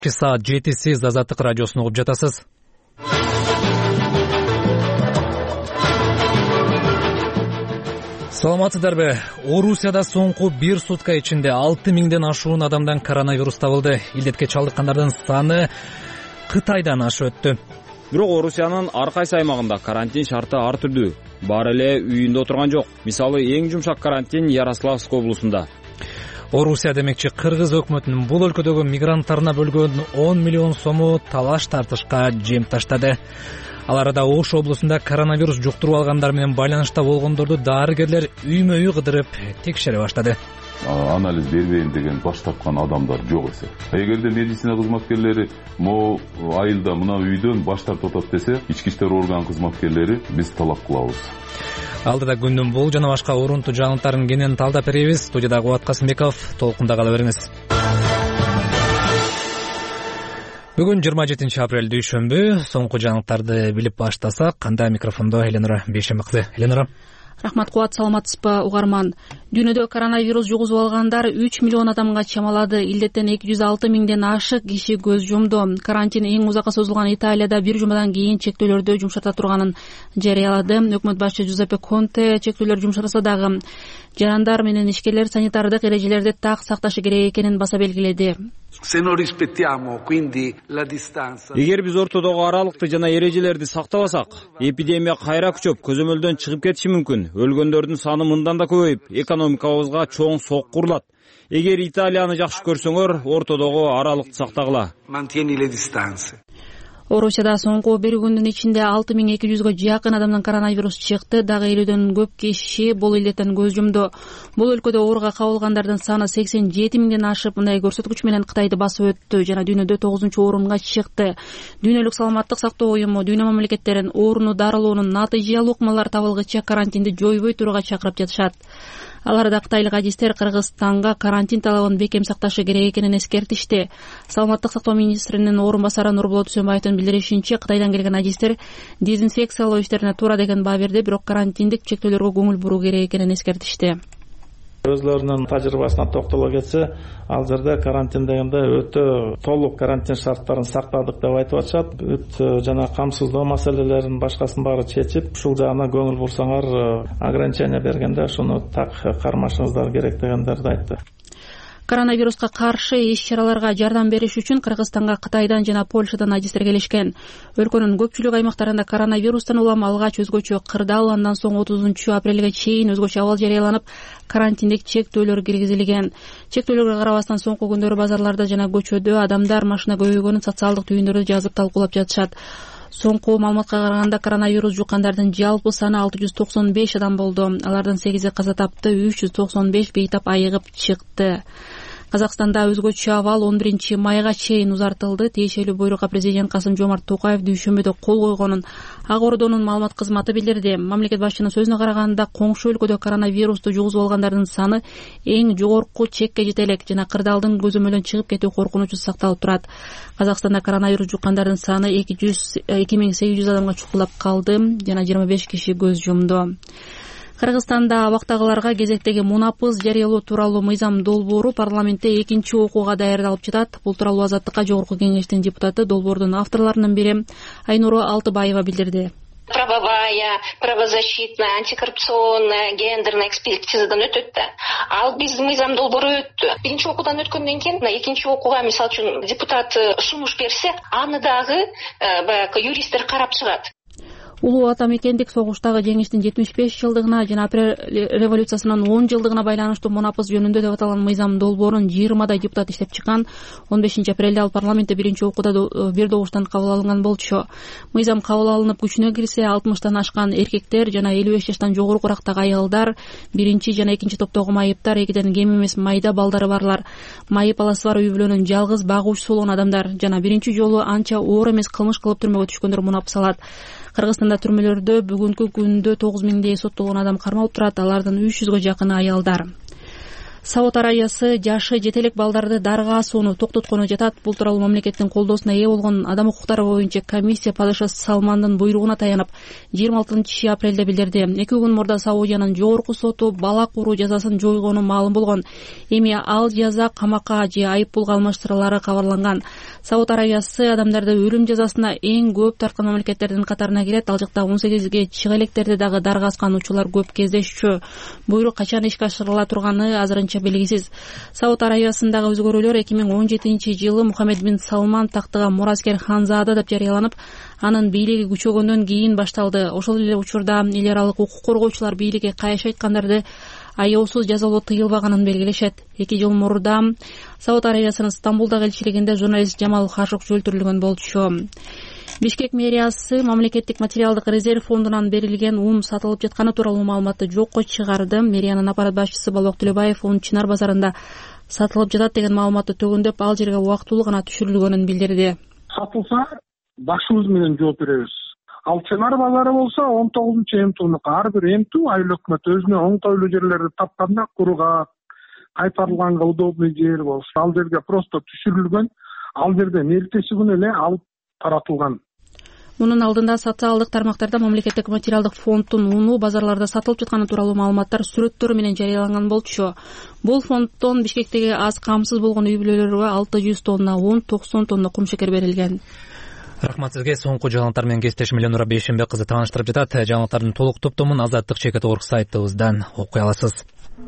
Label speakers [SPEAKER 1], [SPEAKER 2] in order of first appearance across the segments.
[SPEAKER 1] Саат 7 сиз Азаттык радиосун угуп жатасыз. Саламатсыздарбы? Орусияда соңку бир сутка ичинде 6000ден ашуун адамдан коронавирус табылды. Илдетке чалдыккандардын саны Кытайдан ашып өттү.
[SPEAKER 2] Бирок Орусиянын ар кайсы аймагында карантин шарты ар түрдүү. Баары эле үйүндө отурган жок. Мисалы, эң жумшак карантин Ярославск облусунда.
[SPEAKER 1] Орусия демекчи Кыргыз өкмөтүнүн бул өлкөдөгү мигранттарына бөлгөн 10 миллион сому талаш тартышка жем таштады. Ал арада Ош облусунда коронавирус жуктуруп алгандар менен байланышта болгондорду дарыгерлер үймө үй кыдырып текшере баштады.
[SPEAKER 3] Анализ бербейм деген баш тапкан адамдар жок эсе. Эгерде медицина кызматкерлери могу айылда мына үйдөн баш тартып атат десе, ички иштер орган кызматкерлери биз талап кылабыз.
[SPEAKER 1] Алдыда күндүн бул жана башка урунтуу жаңылыктарын кенен талдап беребиз. Студияда Кубат Касымбеков, толкунда кала бериңиз. Бүгүн 27 апрель дүйшөмбү. Соңку жаңылыктарды билип баштасак, кандай микрофондо Эленора Бейшембек кызы. Эленора.
[SPEAKER 4] Рахмат, Кубат, саламатсызбы угарман? Дүйнөдө коронавирус жугузуп алгандар 3 миллион адамга чамалады. Илдеттен 206 миңден ашык киши көз жумду. Карантин эң узакка созулган Италияда бир жумадан кийин чектөөлөрдү жумшарта турганын жарыялады. Өкмөт башчы Жузеппе Конте чектөөлөр жумшарса дагы жарандар менен ишкерлер санитардык эрежелерди так сакташы керек экенин баса белгиледи.
[SPEAKER 2] Эгер биз ортодогу аралыкты жана эрежелерди сактабасак, эпидемия кайра күчөп, көзөмөлдөн чыгып кетиши мүмкүн. Өлгөндөрдүн саны мындан да көбөйүп, экономикабызга чоң сокку урулат. Эгер Италияны жакшы көрсөңөр, ортодогу аралыкты сактагыла.
[SPEAKER 4] Орусияда соңку бир күндүн ичинде 6200гө жакын адамдан коронавирус чыкты. Дагы 50дөн көп киши бул илдеттен көз жумду. Бул өлкөдө ооруга кабылгандардын саны 87 миңден ашып, мындай көрсөткүч менен Кытайды басып өттү жана дүйнөдө 9-орунга чыкты. Дүйнөлүк саламаттык сактоо уюму дүйнө мамлекеттерин ооруну дарылоонун натыйжалуу ыкмалар табылгыча карантинди жойбой турууга чакырып жатышат. Аларда кытайлык адистер Кыргызстанга карантин талабын бекем сакташы керек экенин эскертишти. Саламаттык сактоо министринин орун басары Нурболот Үсөнбаевдин билдиришинче, Кытайдан келген адистер дезинфекциялоо иштерине туура деген баа берди, бирок карантиндик чектөөлөргө көңүл буруу керек экенин эскертишти.
[SPEAKER 5] Өзлөрүнүн тажрыйбасына токтоло кетсе, ал жерде карантин дегенде өтө толук карантин шарттарын сактадык деп айтып атышат. Бүт жана камсыздоо маселелерин башкасын баары чечип, ушул жагына көңүл бурсаңар, ограничение бергенде шуну так кармашыңыздар керек дегендерди айтты.
[SPEAKER 4] Коронавируска каршы иш-чараларга жардам бериш үчүн Кыргызстанга Кытайдан жана Польшадан адистер келишкен. Өлкөнүн көпчүлүк аймактарында коронавирустан улам алгач өзгөчө кырдаал, андан соң 30 апрелге чейин өзгөчө абал жарыяланып, карантиндик чектөөлөр киргизилген. Чектөөлөргө карабастан соңку күндөрү базарларда жана көчөдө адамдар машина көбөйгөнүн социалдык түйүндөрдө жазып талкуулап жатышат. Соңку маалыматка караганда коронавирус жуккандардын жалпы саны 695 адам болду. Алардын 8и каза тапты, 395 бейтап айыгып чыкты. Казакстанда өзгөчө абал 11 майга чейин узартылды. Тиешелүү буйрукка президент Касым-Жомарт Токаев дүйшөмбүдө кол койгонун Ак Ордонун маалымат кызматы билдирди. Мамлекет башчынын сөзүнө караганда, коңшу өлкөдө коронавирусту жугузуп алгандардын саны эң жогорку чекке жете элек жана кырдаалдын көзөмөлдөн чыгып кетүү коркунучу сакталып турат. Казакстанда коронавирус жуккандардын саны 2800 адамга чукулдап калды жана 25 киши көз жумду. Кыргызстанда абактагыларга кезектеги мунапыз жарыялоо тууралуу мыйзам долбоору парламентте экинчи окууга даярдалып жатат. Бул тууралуу Азаттыкка жогорку кеңештин депутаты, долбоордун авторлорунун бири Айнуру Алтыбаева билдирди.
[SPEAKER 6] Правовая, правозащитная, антикоррупционная, гендерная экспертизадан өтөт да. Ал биздин мыйзам долбоору өттү. Биринчи окуудан өткөндөн кийин экинчи окууга мисалы үчүн депутат сунуш берсе, аны дагы баягы юристтер карап чыгат.
[SPEAKER 4] Улуу атамекендик согуштагы жеңиштин 75 жылдыгына жана апрель революциясынын 10 жылдыгына байланыштуу мунапыз жөнүндө деп аталган мыйзам долбоорун 20 депутат иштеп чыккан. 15 апрелде ал парламентте биринчи окууда бир добуштан кабыл алынган болчу. Мыйзам кабыл алынып күчүнө кирсе, 60 ашкан эркектер жана 55 жаштан жогору курактагы аялдар, биринчи жана экинчи топтогу майыптар, 2ден кем эмес майда балдары барлар, майып аласы бар үй бүлөнүн жалгыз багуучусу болгон адамдар жана биринчи жолу анча оор эмес кылмыш кылып түрмөгө түшкөндөр мунапыс алат. Кыргызстанда түрмөлөрдө бүгүнкү күндө 9000дей соттолгон адам кармалып турат. Алардын 300гө жакыны аялдар. Сауд Арабиясы жашы жете элек балдарды дарга асууну токтоткону жатат. Бул тууралуу мамлекеттин колдоосуна ээ болгон адам укуктары боюнча комиссия падыша Салмандын буйругуна таянып 26 апрелде билдирди. 2 күн мурда Саудиянын жогорку соту бала куруу жазасын жойгону маалым болгон. Эми ал жаза камакка же айып пулга алмаштырылары кабарланган. Сауд Арабиясы адамдарды өлүм жазасына эң көп тарткан мамлекеттердин катарына кирет. Ал жакта 18ге чыга электерди дагы дарга аскан учурлар көп кездешчү. Буйрук качан ишке ашырыла турганы азырынча белгисиз. Сауд Арабиясындагы өзгөрүүлөр 2017-жылы Мухаммед бин Салман тактыга мураскер ханзада деп жарыяланып, анын бийлиги күчөгөндөн кийин башталды. Ошол эле учурда эл аралык укук коргоочулар бийликке кайшы айткандарды аяосуз жазалоо тыйылбаганын белгилешет. 2 жыл мурда Сауд Арабиясынын Стамбулдагы элчилигинде журналист Жамал Хашокчу өлтүрүлгөн болчу. Бишкек мэриясы мамлекеттик материалдык резерв фондунан берилген ун сатылып жатканы тууралуу маалыматты жокко чыгарды. Мэриянын аппарат башчысы Балбок Төлөбаев ун Чынар базарында сатылып жатат деген маалыматты төгүндөп, ал жерге убактылуу гана түшүрүлгөнүн билдирди.
[SPEAKER 7] Сатылса башыбыз менен жооп беребиз. Ал Чынар базары болсо 19-эмтүүнүкү. Ар бир эмтүү айыл өкмөт өзүнө оңтойлуу жерлерди тапканда кургак, кайтарылганга удобный жер болсо, ал жерге просто түшүрүлгөн. Ал жерден эртеси күнү эле алып таратылган.
[SPEAKER 4] Мунун алдында социалдык тармактарда мамлекеттик материалдык фонддун уну базарларда сатылып жатканы тууралуу маалыматтар сүрөттөрү менен жарыяланган болчу. Бул фонддон Бишкектеги аз камсыз болгон үй бүлөлөргө 600 тонна ун, 90 тонна кумшекер берилген.
[SPEAKER 1] Рахмат сизге. Соңку жаңылыктар менен кесиптешим Миленура Бейшенбек кызы тааныштырып жатат. Жаңылыктардын толук топтомун Азаттык чекит орг сайтыбыздан окуй аласыз.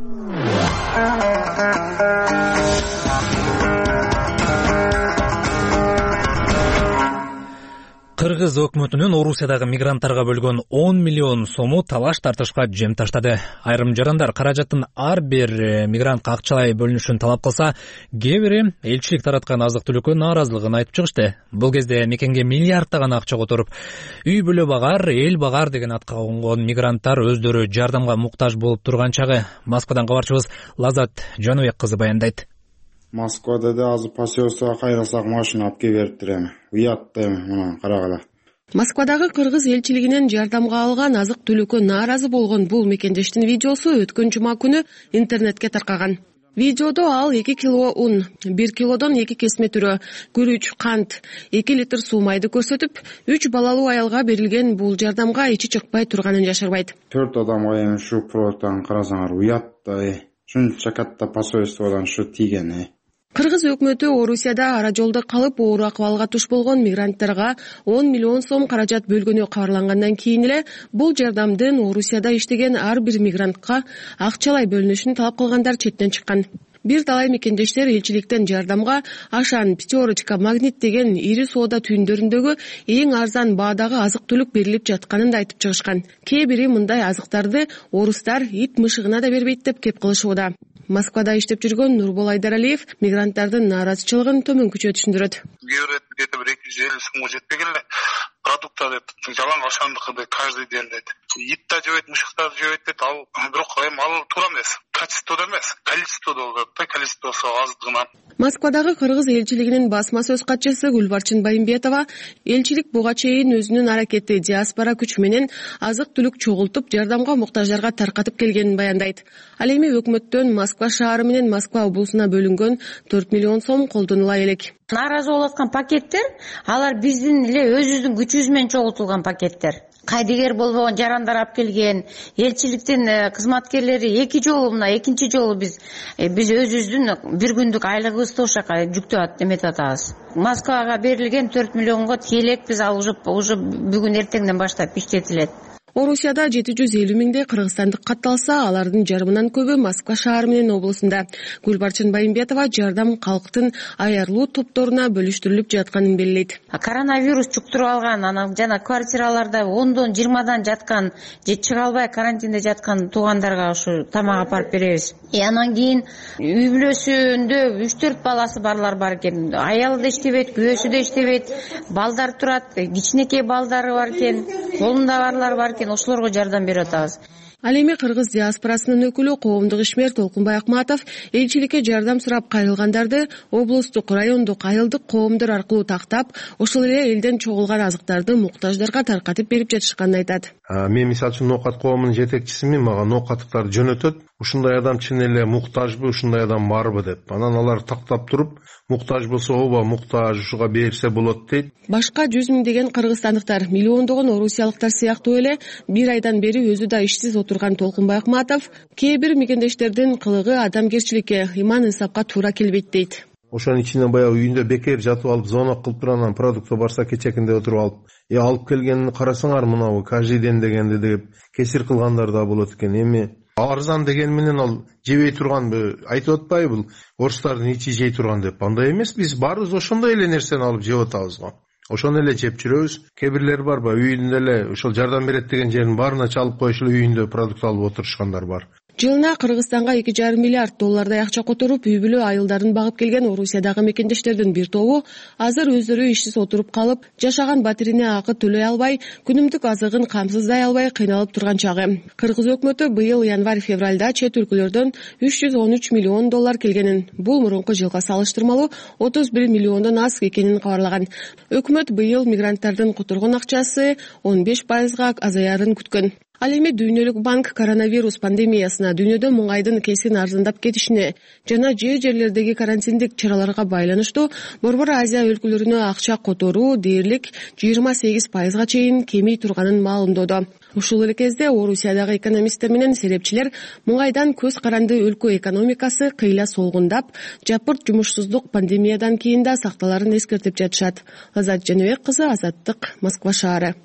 [SPEAKER 1] Кыргыз өкмөтүнүн Орусиядагы мигранттарга бөлгөн 10 миллион сому талаш тартышка жем таштады. Айрым жарандар каражаттын ар бир мигрантка акчалай бөлүнүшүн талап кылса, кээ бири элчилик тараткан азык-түлүккө нааразылыгын айтып чыгышты. Бул кезде мекенге миллиарддаган акча которуп, үй бүлө багар, эл багар деген атка конгон мигранттар өздөрү жардамга муктаж болуп турган чагы. Москвадан кабарчыбыз Лазат Жаныбек кызы баяндайт.
[SPEAKER 8] Москвада да азыр посольствого кайрылсак машина алып келип бериптир эми. Уят эми мына карагыла.
[SPEAKER 9] Москвадагы кыргыз элчилигинен жардамга алган азык-түлүккө нааразы болгон бул мекендештин видеосу өткөн жума күнү интернетке таркаган. Видеодо ал 2 кило ун, 1 килодон 2 кесме түрө, күрүч, кант, 2 литр суу майды көрсөтүп, 3 балалуу аялга берилген бул жардамга ичи чыкпай турганын жашырбайт.
[SPEAKER 8] 4 адамга эми ушу проводтан карасаңар уят да. Шунча катта посольстводон ушу тийген.
[SPEAKER 9] Кыргыз өкмөтү Орусияда ара жолдо калып оор акыбалга туш болгон мигранттарга 10 миллион сом каражат бөлгөнү кабарлангандан кийин эле бул жардамдын Орусияда иштеген ар бир мигрантка акчалай бөлүнүшүн талап кылгандар четтен чыккан. Бир талай мекендештер элчиликтен жардамга Ашан, Пятерочка, Магнит деген ири соода түйүндөрүндөгү эң арзан баадагы азык-түлүк берилип жатканын да айтып чыгышкан. Кээ бири мындай азыктарды орустар ит мышыгына да бербейт деп кеп кылышууда. Москвада иштеп жүргөн Нурбол Айдаралиев мигранттардын нааразычылыгын төмөнкүчө түшүндүрөт.
[SPEAKER 10] Где-то 250 сумга жетпеген эле продукттар деп жалаң ошондуку каждый день дейт. Ит да жебейт, мышыктар жебейт дейт. Ал бирок эми ал туура эмес. Качествода эмес, количествода болот да, количествосу аздыгынан.
[SPEAKER 9] Москвадагы кыргыз элчилигинин басма сөз катчысы Гүлбарчын Байымбетова элчилик буга чейин өзүнүн аракети диаспора күч менен азык-түлүк чогултуп, жардамга муктаждарга таркатып келгенин баяндайт. Ал эми өкмөттөн Москва шаары менен Москва облусуна бөлүнгөн 4 миллион сом колдонула элек.
[SPEAKER 11] Нааразы болуп аткан пакеттер, алар биздин эле өзүбүздүн күчүбүз менен чогултулган пакеттер. Кайдыгер болбогон жарандар алып келген, элчиликтин кызматкерлери экинчи жолу биз өзүбүздүн бир күндүк айлыгыбызды ошока жүктөп эметип атабыз. Москвага берилген 4 миллионго тиелек биз ал уже бүгүн эртеңден баштап иштетилет.
[SPEAKER 9] Орусияда 750 миңдей кыргызстандык катталса, алардын жарымынан көбү Москва шаары менен облусунда. Гүлбарчын Байымбетова жардам калктын аярлуу топторуна бөлүштүрүлүп жатканын белгилейт.
[SPEAKER 11] Коронавирус жуктуруп алган, жана квартираларда 10-дан 20-дан жаткан, же чыга албай карантинде жаткан туугандарга ушу тамак алып беребиз. Анан кийин үй бүлөсүндө 3-4 баласы барлар бар экен. Аялы да иштебейт, күйөөсү да иштебейт, балдар турат, кичинекей балдары бар экен, колунда барлар бар экен. Ошолорго жардам берип атабыз.
[SPEAKER 9] Ал эми кыргыз диаспорасынын өкүлү коомдук ишмер Толкунбай Акматов элчиликке жардам сурап кайрылгандарды облустук, райондук, айылдык коомдор аркылуу тактап, ошол эле элден чогулган азыктарды муктаждарга таркатып берип жатышканын айтат.
[SPEAKER 12] Мен мисалы үчүн ноокат коомунун жетекчисимин, мага ноокаттыктарды жөнөтөт. ушундай адам чын эле муктажбы, ушундай адам барбы деп. Анан алар тактап туруп, муктаж болсо ооба муктаж ушуга берсе болот дейт.
[SPEAKER 9] Башка 100 миңдеген кыргызстандыктар, миллиондогон орусиялыктар сыяктуу эле бир айдан бери өзү да ишсиз отурган Толкунбай Акматов кээ бир мекендештердин кылыгы адамгерчиликке, иман инсапка туура келбейт дейт.
[SPEAKER 12] Ошонун ичинен баягы үйүндө бекер жатып алып, звонок кылып туруп, анан продукты барса кечекинде отуруп алып, алып келгенин карасаңар, мынабу каждый день дегенди деп кесир кылгандар да болот экен. Эми арзан деген менен ал жебей турганбы айтып атпайбы, бул орустардын ичи жей турган деп. Андай эмес, биз баарыбыз ошондой эле нерсени алып жеп атабыз го. Ошону эле жеп жүрөбүз. Кээ бирлер барбы, үйүндө эле ошол жардам берет деген жерин баарына чалып коюшуп үйүндө продукт алып отурушкандар бар.
[SPEAKER 9] Жылына Кыргызстанга 2,5 миллиард доллардай акча которуп, үй бүлө айылдарын багып келген Орусиядагы мекендештердин бир тобу азыр өздөрү ишсиз отуруп калып, жашаган батирине акы төлөй албай, күнүмдүк азыгын камсыздай албай кыйналып турган чагы. Кыргыз өкмөтү быйыл январь-февралда чет өлкөлөрдөн 313 миллион доллар келгенин, бул мурунку жылга салыштырмалуу 31 миллиондон аз экенин кабарлаган. Өкмөт быйыл мигранттардын которгон акчасы 15%га азаярын күткөн. Ал эми Дүйнөлүк банк коронавирус пандемиясына дүйнөдө муңайдын кесин арзандап кетишине жана жерлердеги карантиндик чараларга байланыштуу Борбор Азия өлкөлөрүнө акча которуу дээрлик 28%га чейин кемей турганын маалымдоодо. Ушул эле кезде Орусиядагы экономисттер менен серепчилер муңайдан көз каранды өлкө экономикасы кыйла солгундап, жапырт жумушсуздук пандемиядан кийин да сакталарын эскертип жатышат. Азат Жаныбек кызы, Азаттык, Москва шаары.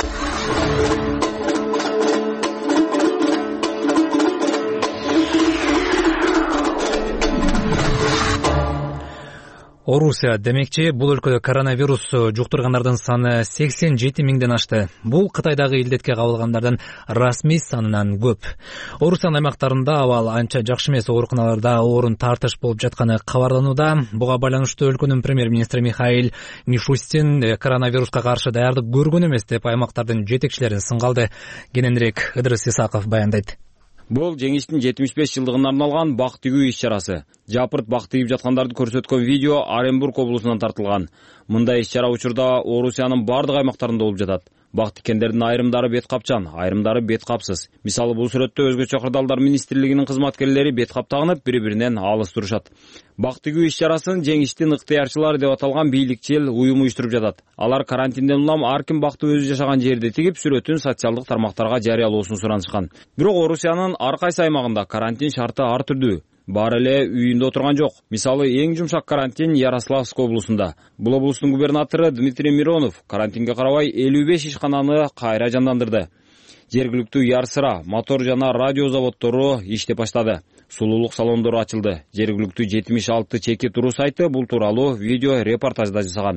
[SPEAKER 1] Орусия демекчи, бул өлкөдө коронавирус жуктургандардын саны 87 миңден ашты. Бул Кытайдагы илдетке кабылгандардын расмий санынан көп. Орусиянын аймактарында абал анча жакшы эмес, ооруканаларда орун тартыш болуп жатканы кабарланууда. Буга байланыштуу өлкөнүн премьер-министри Михаил Мишустин коронавируска каршы даярдык көргөн эмес деп аймактардын жетекчилерин сынга алды. Кененирээк Ыдырыс Исаков баяндайт.
[SPEAKER 2] Бул жеңиштин 75 жылдыгына арналган бак тигүү иш-чарасы. Жапырт бак тигип жаткандарды көрсөткөн видео Оренбург облусунан тартылган. Мындай иш-чара учурда Орусиянын бардык аймактарында болуп жатат. Бак тиккендердин айрымдары бет капчан, айрымдары бет капсыз. Мисалы, бул сүрөттө өзгөчө кырдаалдар министрлигинин кызматкерлери бет кап тагынып, бири-биринен алыс турушат. Бак тигүү иш-чарасын жеңиштин ыктыярчылары деп аталган бийликчил уюм уюштуруп жатат. Алар карантинден улам ар ким бакты өзү жашаган жерде тигип, сүрөтүн социалдык тармактарга жарыялоосун суранышкан. Бирок Орусиянын ар кайсы аймагында карантин шарты ар түрдүү. Баары эле үйүндө отурган жок. Мисалы, эң жумшак карантин Ярославск облусунда. Бул облустун губернатору Дмитрий Миронов карантинге карабай 55 ишкананы кайра жандандырды. Жергиликтүү Ярсыра, мотор жана радио заводдору иштеп баштады. Сулуулук салондору ачылды. Жергиликтүү 76 чеки туруу сайты бул тууралуу видео репортажда жасаган.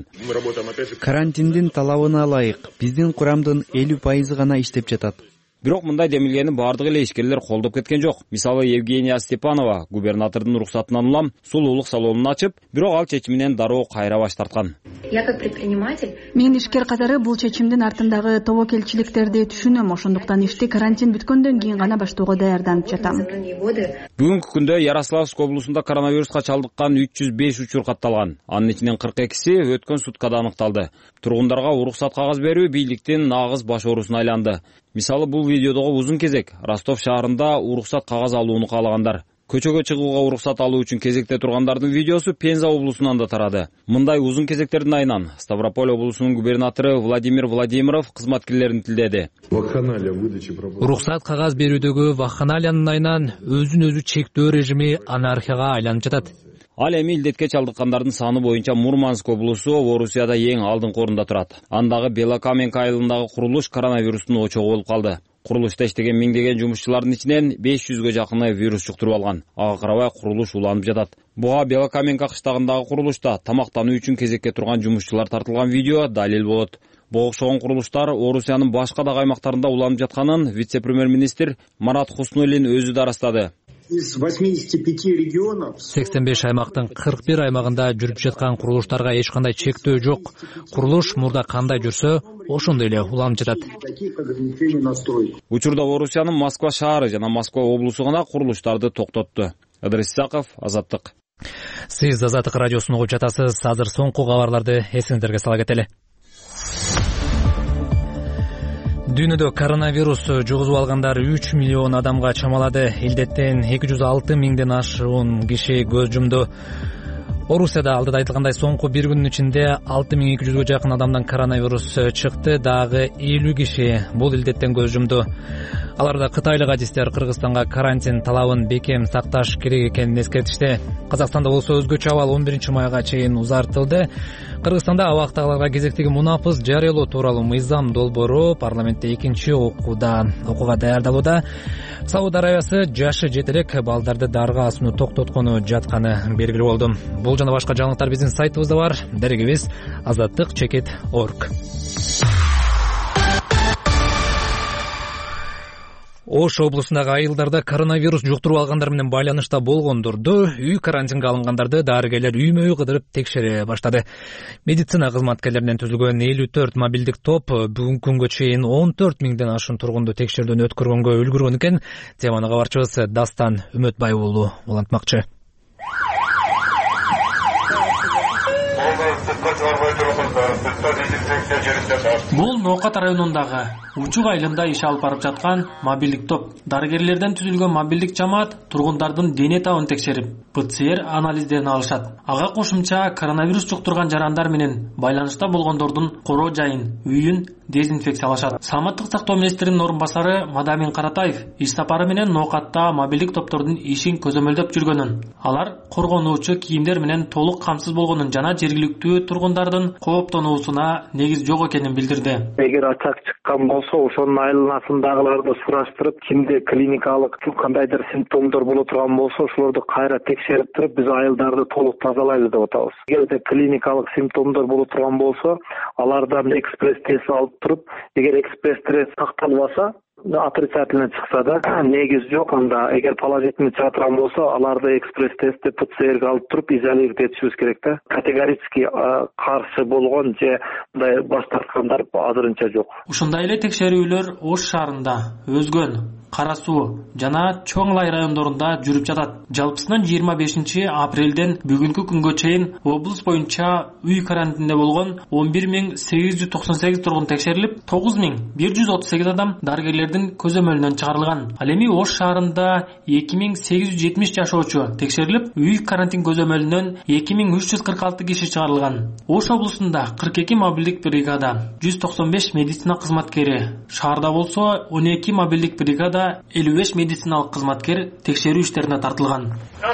[SPEAKER 13] Карантиндин талабына ылайык биздин курамдын 50% гана иштеп жатат.
[SPEAKER 2] Бирок мындай демилгени бардык эле ишкерлер колдоп кеткен жок. Мисалы, Евгения Степанова губернатордун уруксатынан улам сулуулук салонун ачып, бирок ал чечиминен дароо кайра баш тарткан.
[SPEAKER 14] Я как предприниматель, мен ишкер катары бул чечимдин артындагы тобокелчиликтерди түшүнөм. Ошондуктан ишти карантин бүткөндөн кийин гана баштоого даярданып жатам.
[SPEAKER 2] Бүгүнкү күндө Ярославск облусунда коронавируска чалдыккан 305 учур катталган. Анын ичинен 42си өткөн суткада аныкталды. Тургундарга уруксат кагаз берүү бийликтин нагыз баш оорусуна айланды. Мисалы, бул видеодогу узун кезек Ростов шаарында уруксат кагаз алууну каалагандар. Көчөгө чыгууга уруксат алуу үчүн кезекте тургандардын видеосу Пенза облусунан да тарады. Мындай узун кезектердин айынан Ставрополь облусунун губернатору Владимир Владимиров кызматкерлерин тилдеди.
[SPEAKER 1] Уруксат кагаз берүүдөгү вакханалиянын айынан өзүн өзү чектөө режими анархияга айланып жатат.
[SPEAKER 2] Ал эми илдетке чалдыккандардын саны боюнча Мурманск облусу Орусияда эң алдыңкы орунда турат. Андагы Белокаменка айылындагы курулуш коронавирустун очогу болуп калды. Курулушта иштеген миңдеген жумушчулардын ичинен 500ге жакыны вирус жуктуруп алган. Ага карабай курулуш уланып жатат. Буга Белокаменка кыштагындагы курулушта тамактануу үчүн кезекке турган жумушчулар тартылган видео далил болот. Буга окшогон курулуштар Орусиянын башка да аймактарында уланып жатканын вице-премьер-министр Марат Хуснуллин өзү да ырастады.
[SPEAKER 15] Из 85 регионов
[SPEAKER 1] 85 аймактын 41 аймагында жүрүп жаткан курулуштарга эч кандай чектөө жок. Курулуш мурда кандай жүрсө, ошондой эле уланып жатат.
[SPEAKER 2] Учурда Орусиянын Москва шаары жана Москва облусу гана курулуштарды токтотту. Ыдырыс Исаков, Азаттык.
[SPEAKER 1] Сиз Азаттык радиосун угуп жатасыз. Азыр соңку кабарларды эсиңиздерге сала кетели. Дүйнөдө коронавирус жугузуп алгандар 3 миллион адамга чамалады. Илдеттен 206 миңден ашуун киши көз жумду. Орусияда алдыда айтылгандай соңку бир күнүн ичинде 6200 жакын адамдан коронавирус чыкты, дагы 50 киши бул илдеттен көз жумду. Аларда кытайлык адистер Кыргызстанга карантин талабын бекем сакташ керек экенин эскертишти. Казакстанда болсо өзгөчө абал 11 майга чейин узартылды. Кыргызстанда абактагыларга кезектеги мунапыс жарыялоо тууралуу мыйзам долбоору парламентте экинчи окууга даярдалууда. Сауд Арабиясы жашы жете элек балдарды дарга асууну токтоткону жатканы белгилүү болду. Бул жана башка жаңылыктар биздин сайтыбызда бар. Дарегибиз azаттык.org. Ош облусундагы айылдарда коронавирус жуктуруп алгандар менен байланышта болгондорду, үй карантинге алынгандарды дарыгерлер үймө-үй кыдырып текшере баштады. Медицина кызматкерлеринен түзүлгөн 54 мобилдик топ бүгүнкү күнгө чейин 14 миңден ашуун тургунду текшерүүдөн өткөргөнгө үлгүргөн экен. Теманы кабарчыбыз Дастан Үмөтбай уулу улантмакчы.
[SPEAKER 16] Бул Ноокат районундагы Учук айылында иш алып барып жаткан мобилдик топ. Дарыгерлерден түзүлгөн мобилдик жамаат тургундардын дене табын текшерип, ПЦР анализдерин алышат. Ага кошумча коронавирус жуктурган жарандар менен байланышта болгондордун короо жайын, үйүн дезинфекциялашат. Саламаттык сактоо министринин орун басары Мадамин Каратаев иш сапары менен Ноокатта мобилдик топтордун ишин көзөмөлдөп жүргөнүн, алар коргонуучу кийимдер менен толук камсыз болгонун жана жергиликтүү тургундардын кооптонуусуна негиз жок экенин билдирди.
[SPEAKER 17] Эгер ачак чыккан болсо, ошонун айланасындагыларды сураштырып, кимде клиникалык кандайдыр симптомдор боло турган болсо, ошолорду кайра текшерип туруп, биз айылдарды толук тазалайлы деп атабыз. Эгерде клиникалык симптомдор боло турган болсо, алардан экспресс тест алып туруп, эгер экспресс тест сакталбаса, отрицательный чыкса да негиз жок, анда эгер положительный чыга турган болсо, аларды экспресс тестти ПЦРге алып туруп изолировать этишибиз керек да. Категорически каршы болгон же мындай баш тарткандар азырынча жок.
[SPEAKER 16] Ушундай эле текшерүүлөр Ош шаарында, Өзгөн, Кара Суу жана Чоң Лай райондорунда жүрүп жатат. Жалпысынан 25 апрелден бүгүнкү күнгө чейин облус боюнча үй карантинде болгон 11898 тургун текшерилип, 9138 адам дарыгерлердин көзөмөлүнөн чыгарылган. Ал эми Ош шаарында 2870 жашоочу текшерилип, үй карантин көзөмөлүнөн 2346 киши чыгарылган. Ош облусунда 42 мобилдик бригада, 195 медицина кызматкери, шаарда болсо 12 мобилдик бригада, 55 медициналык кызматкер текшерүү иштерине тартылган.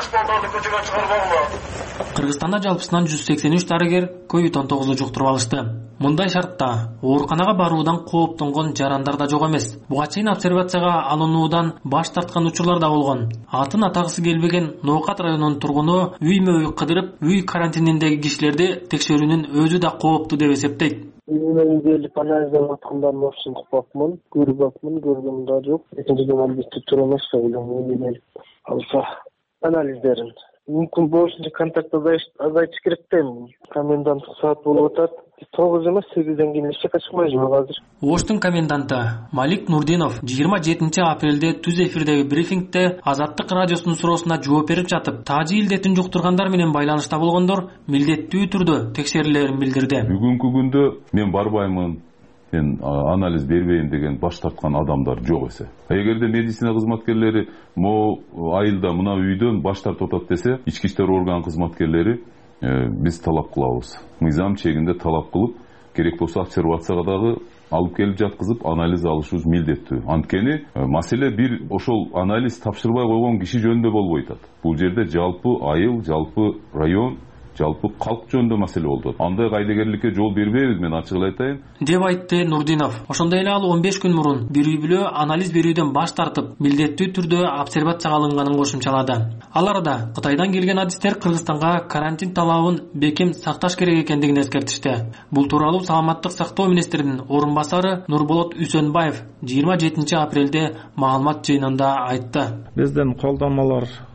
[SPEAKER 16] Кыргызстанда жалпысынан 183 дарыгер COVID-19 жуктуруп алышты. Мындай шартта ооруканага баруудан кооптонгон жарандар да жок эмес. Буга чейин обсервацияга алынуудан баш тарткан учурлар да болгон. Атын атагысы келбеген Ноокат районунун тургуну үймө-үй кыдырып, үй карантининдеги кишилерди текшерүүнүн өзү да кооптуу деп эсептейт.
[SPEAKER 18] Мен келип анализден аткандан ошон укпакмын, көргөнүм да жок. Экинчи жолу албетте туура эмес деп ойлойм. Алса анализдерин мүмкүн болушунча контакт азайтыш керек дейм. Коменданттык саат болуп атат. 9 эмес 8ден кийин эч жака чыкмай жүрөм азыр.
[SPEAKER 16] Оштун коменданты Малик Нурдинов 27 апрелде түз эфирдеги брифингде Азаттык радиосунун суроосуна жооп берип жатып, таажи илдетин жуктургандар менен байланышта болгондор милдеттүү түрдө текшерилерин билдирди.
[SPEAKER 3] Бүгүнкү күндө мен барбаймын, мен анализ бербейм деген баш тарткан адамдар жок эсе. Эгерде медицина кызматкерлери айылда мына үйдөн баш тартып атат десе, ички иштер орган кызматкерлери биз талап кылабыз. Мыйзам чегинде талап кылып, керек болсо обсервацияга дагы алып келип жаткызып анализ алышыбыз милдеттүү. Анткени маселе бир ошол анализ тапшырбай койгон киши жөнүндө болбой атат. Бул жерде жалпы айыл, жалпы район, жалпы калк жөнүндө маселе болду. Андай кайдыгерликке жол бербейбиз, мен ачык эле айтайын,
[SPEAKER 16] деп айтты Нурдинов. Ошондой эле ал 15 күн мурун бир үй бүлө анализ берүүдөн баш тартып, милдеттүү түрдө обсервацияга алынганын кошумчалады. Ал арада Кытайдан келген адистер Кыргызстанга карантин талабын бекем сакташ керек экендигин эскертишти. Бул тууралуу саламаттык сактоо министринин орун басары Нурболот Үсөнбаев 27 апрелде маалымат жыйынында айтты.
[SPEAKER 5] Биздин колдонмолор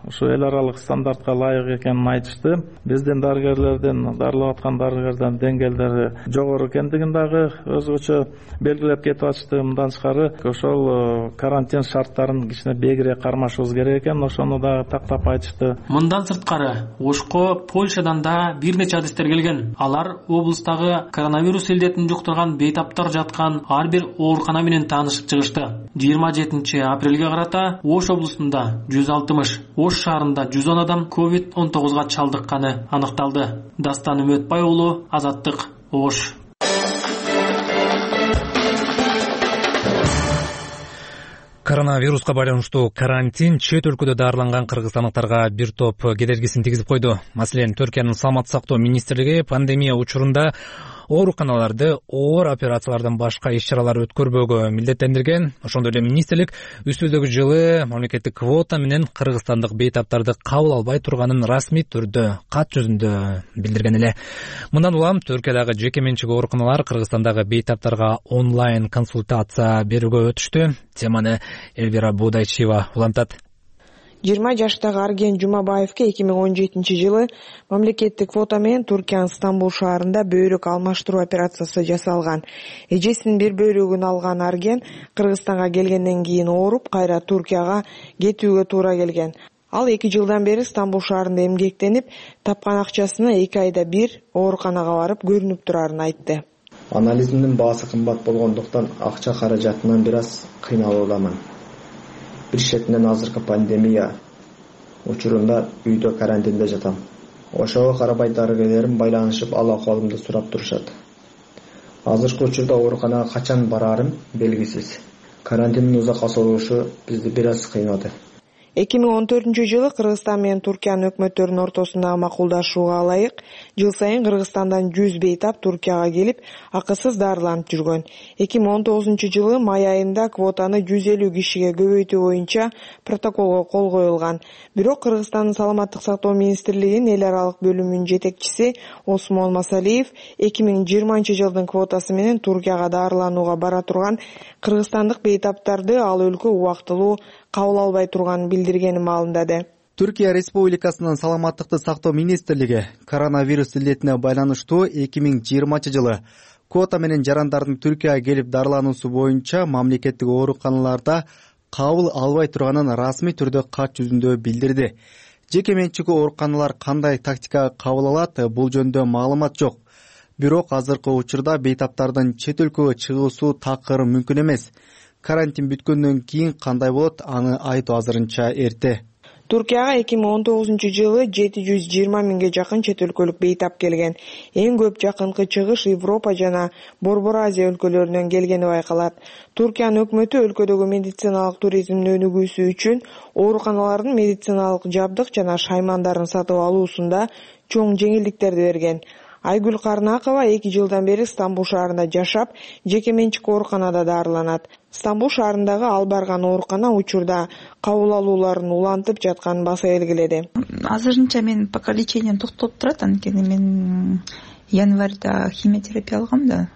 [SPEAKER 5] ушу эл аралык стандартка ылайык экенин айтышты. Биздин дарыгерлердин, дарылап аткан дарыгерлердин деңгээлдери жогору экендигин дагы өзгөчө белгилеп кетип атышты. Мындан тышкары ошол карантин шарттарын кичине бегирээк кармашыбыз керек экен, ошону дагы тактап айтышты.
[SPEAKER 16] Мындан сырткары Ошко Польшадан да бир нече адистер келген. Алар облустагы коронавирус илдетин жуктурган бейтаптар жаткан ар бир оорукана менен таанышып чыгышты. 27 апрелге карата Ош облусунда 160, Ош шаарында 110 адам COVID-19 чалдыкканы аныкталды. Дастан Үмөтбай уулу, Азаттык, Ош.
[SPEAKER 1] Коронавируска байланыштуу карантин чет өлкөдө дарыланган кыргызстандыктарга бир топ кедергисин тийгизип койду. Маселен, Түркиянын саламаттык сактоо министрлиги пандемия учурунда ооруканаларды оор операциялардан башка иш-чаралар өткөрбөөгө милдеттендирген. Ошондой эле министрлик үстүбүздөгү жылы мамлекеттик квота менен кыргызстандык бейтаптарды кабыл албай турганын расмий түрдө кат жүзүндө билдирген эле. Мындан улам Түркиядагы жеке менчик ооруканалар Кыргызстандагы бейтаптарга онлайн консультация берүүгө өтүштү. Теманы Элвира Будайчиева улантат.
[SPEAKER 19] 20 жаштагы Арген Жумабаевке 2017 жылы мамлекеттик квота менен Түркиянын Стамбул шаарында бөйрөк алмаштыруу операциясы жасалган. Эжесинин бир бөйрөгүн алган Арген Кыргызстанга келгенден кийин ооруп, кайра Түркияга кетүүгө туура келген. Ал 2 жылдан бери Стамбул шаарында эмгектенип, тапкан акчасына 2 айда бир ооруканага барып көрүнүп турарын айтты.
[SPEAKER 20] Анализимдин баасы кымбат болгондуктан акча каражатынан бир аз кыйналуудамын. Bir шетинен азыркы пандемия учурунда үйдө карантинде жатам. Ошого карабай дарыгерлерим байланышып ал акыбалымды сурап турушат. Азыркы учурда ооруканага качан барарым белгисиз. Карантиндин узакка созулушу бизди бир аз кыйнады.
[SPEAKER 19] 2014 жылы Кыргызстан менен Түркиянын өкмөттөрүнүн ортосундагы макулдашууга ылайык жыл сайын Кыргызстандан 100 бейтап Түркияга келип, акысыз дарыланып жүргөн. 2019 жылы май айында квотаны 150 кишиге көбөйтүү боюнча протоколго кол коюлган. Бирок Кыргызстандын саламаттык сактоо министрлигинин эл аралык бөлүмүнүн жетекчиси Осмон Масалиев 2020 жылдын квотасы менен Түркияга дарыланууга бара турган кыргызстандык бейтаптарды ал өлкө убактылуу кабыл албай турганын билдиргени маалымдады.
[SPEAKER 13] Түркия Республикасынын саламаттыкты сактоо министрлиги коронавирус илдетине байланыштуу 2020 жылы квота менен жарандардын Түркияга келип дарылануусу боюнча мамлекеттик ооруканаларда кабыл албай турганын расмий түрдө кат жүзүндө билдирди. Жеке менчик ооруканалар кандай тактикага кабыл алат, бул жөнүндө маалымат жок. Бирок азыркы учурда бейтаптардын чет өлкөгө чыгуусу такыр мүмкүн эмес. Карантин бүткөндөн кийин кандай болот, аны айтуу азырынча эрте.
[SPEAKER 19] Түркияга 2019 жылы 720 миңге жакын чет өлкөлүк бейтап келген. Эң көп жакынкы чыгыш Европа жана Борбор Азия өлкөлөрүнөн келгени байкалат. Түркиянын өкмөтү өлкөдөгү медициналык туризмдин өнүгүүсү үчүн ооруканалардын медициналык жабдык жана шаймандарын сатып алуусунда чоң жеңилдиктерди берген. Айгүл Карнакова 2 жылдан бери Стамбул шаарында жашап, жеке менчик ооруканада дарыланат. Стамбул шаарындагы ал барган оорукана учурда кабыл алууларын улантып жатканын баса белгиледи.
[SPEAKER 21] Азырынча мен пока лечением токтоп турат, анткени мен январда химиотерапия алгам да.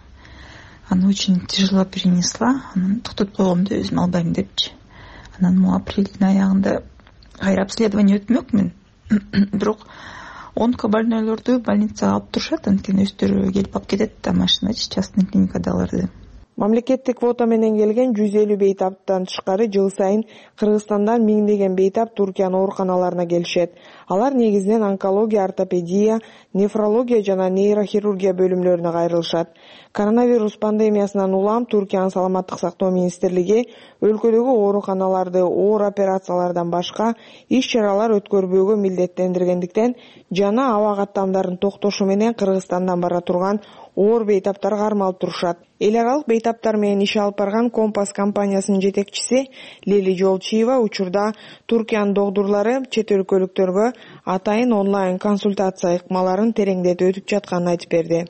[SPEAKER 21] Аны очень тяжело перенесла. Аны токтотуп койгомду өзүм албайм депчи. Анан апрелдин аягында кайра обследование өтмөкмүн. Бирок онкобольнойлорду больницага алып турушат, анткени өздөрү келип алып кетет да машиначы, частный клиникада аларды.
[SPEAKER 19] Мамлекеттик квота менен келген 150 бейтаптан тышкары жыл сайын Кыргызстандан миңдеген бейтап Түркиянын ооруканаларына келишет. Алар негизинен онкология, ортопедия, нефрология жана нейрохирургия бөлүмлөрүнө кайрылышат. Коронавирус пандемиясынан улам Түркиянын саламаттык сактоо министрлиги өлкөдөгү ооруканаларды оор операциялардан башка иш-чаралар өткөрбөөгө милдеттендиргендиктен жана аба каттамдарын токтошу менен Кыргызстандан бара турган оор бейтаптар кармалып турушат. Эл аралык бейтаптар менен иш алып барган Компас компаниясынын жетекчиси Лили Жолчиева учурда Түркиянын докторлору чет өлкөлүктөргө атайын онлайн консультация ыкмаларын тереңдетип өтүп жатканын айтып берди.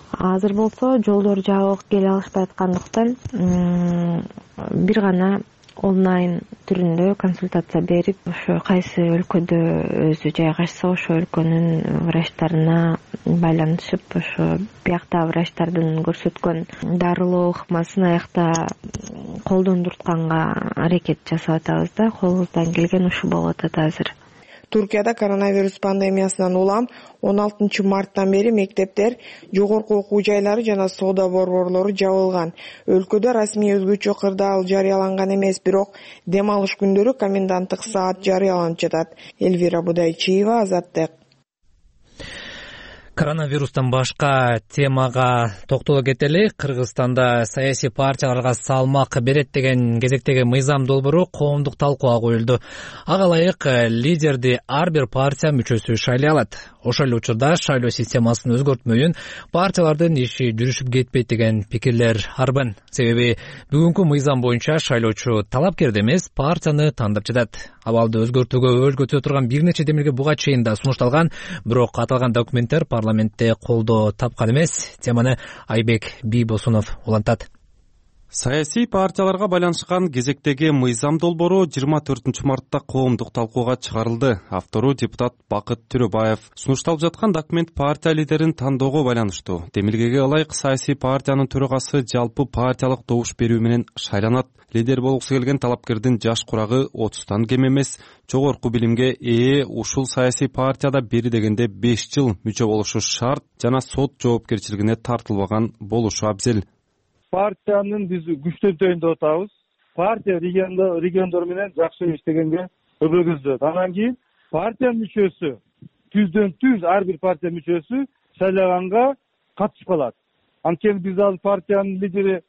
[SPEAKER 22] Азыр болсо жолдор жабык, келе алышпай аткандыктан бир гана
[SPEAKER 6] онлайн түрүндө консультация берип, ошо кайсы өлкөдө өзү жайгашса ошо өлкөнүн врачтарына байланышып, ошо бияктагы врачтардын көрсөткөн дарылоо ыкмасын аякта колдондуртканга аракет жасап атабыз да. Колубуздан келген ушул болуп атат азыр.
[SPEAKER 19] Туркияда коронавирус пандемиясынан улам 16 марттан бери мектептер, жогорку окуу жайлары жана соода борборлору жабылган. Өлкөдө расмий өзгөчө кырдаал жарыяланган эмес, бирок дем алыш күндөрү коменданттык саат жарыяланып жатат. Эльвира Будайчиева, Азаттык.
[SPEAKER 1] Коронавирустан башка темага токтоло кетели. Кыргызстанда саясий партияларга салмак берет деген кезектеги мыйзам долбоору коомдук талкууга коюлду. Ага ылайык лидерди ар бир партия мүчөсү шайлай алат. Ошол эле учурда шайлоо системасын өзгөртмөйүн партиялардын иши жүрүшүп кетпейт деген пикирлер арбын. Себеби бүгүнкү мыйзам боюнча шайлоочу талапкерди эмес, партияны тандап жатат. Абалды өзгөртүүгө өлгөтө турган бир нече демилге буга чейин да сунушталган, бирок аталган документтер парламентте колдоо тапкан эмес. Теманы Айбек Бийбосунов улантат.
[SPEAKER 22] Саясий партияларга байланышкан кезектеги мыйзам долбоору 24 мартта коомдук талкууга чыгарылды. Автору депутат Бакыт Төрөбаев. Сунушталып жаткан документ партия лидерин тандоого байланыштуу. Демилгеге ылайык саясий партиянын төрагасы жалпы партиялык добуш берүү менен шайланат. Лидер болгусу келген талапкердин жаш курагы 30тан кем эмес, жогорку билимге ээ, ушул саясий партияда бери дегенде 5 жыл мүчө болушу шарт жана сот жоопкерчилигине тартылбаган болушу абзел.
[SPEAKER 23] Партиянын биз күчтөнтөйүн деп атабыз. Партия региондор менен жакшы иштегенге өбөгөздөт. Анан кийин партия мүчөсү түздөн түз ар бир партия мүчөсү шайлаганга катышып калат. Анткени биз ал партиянын лидери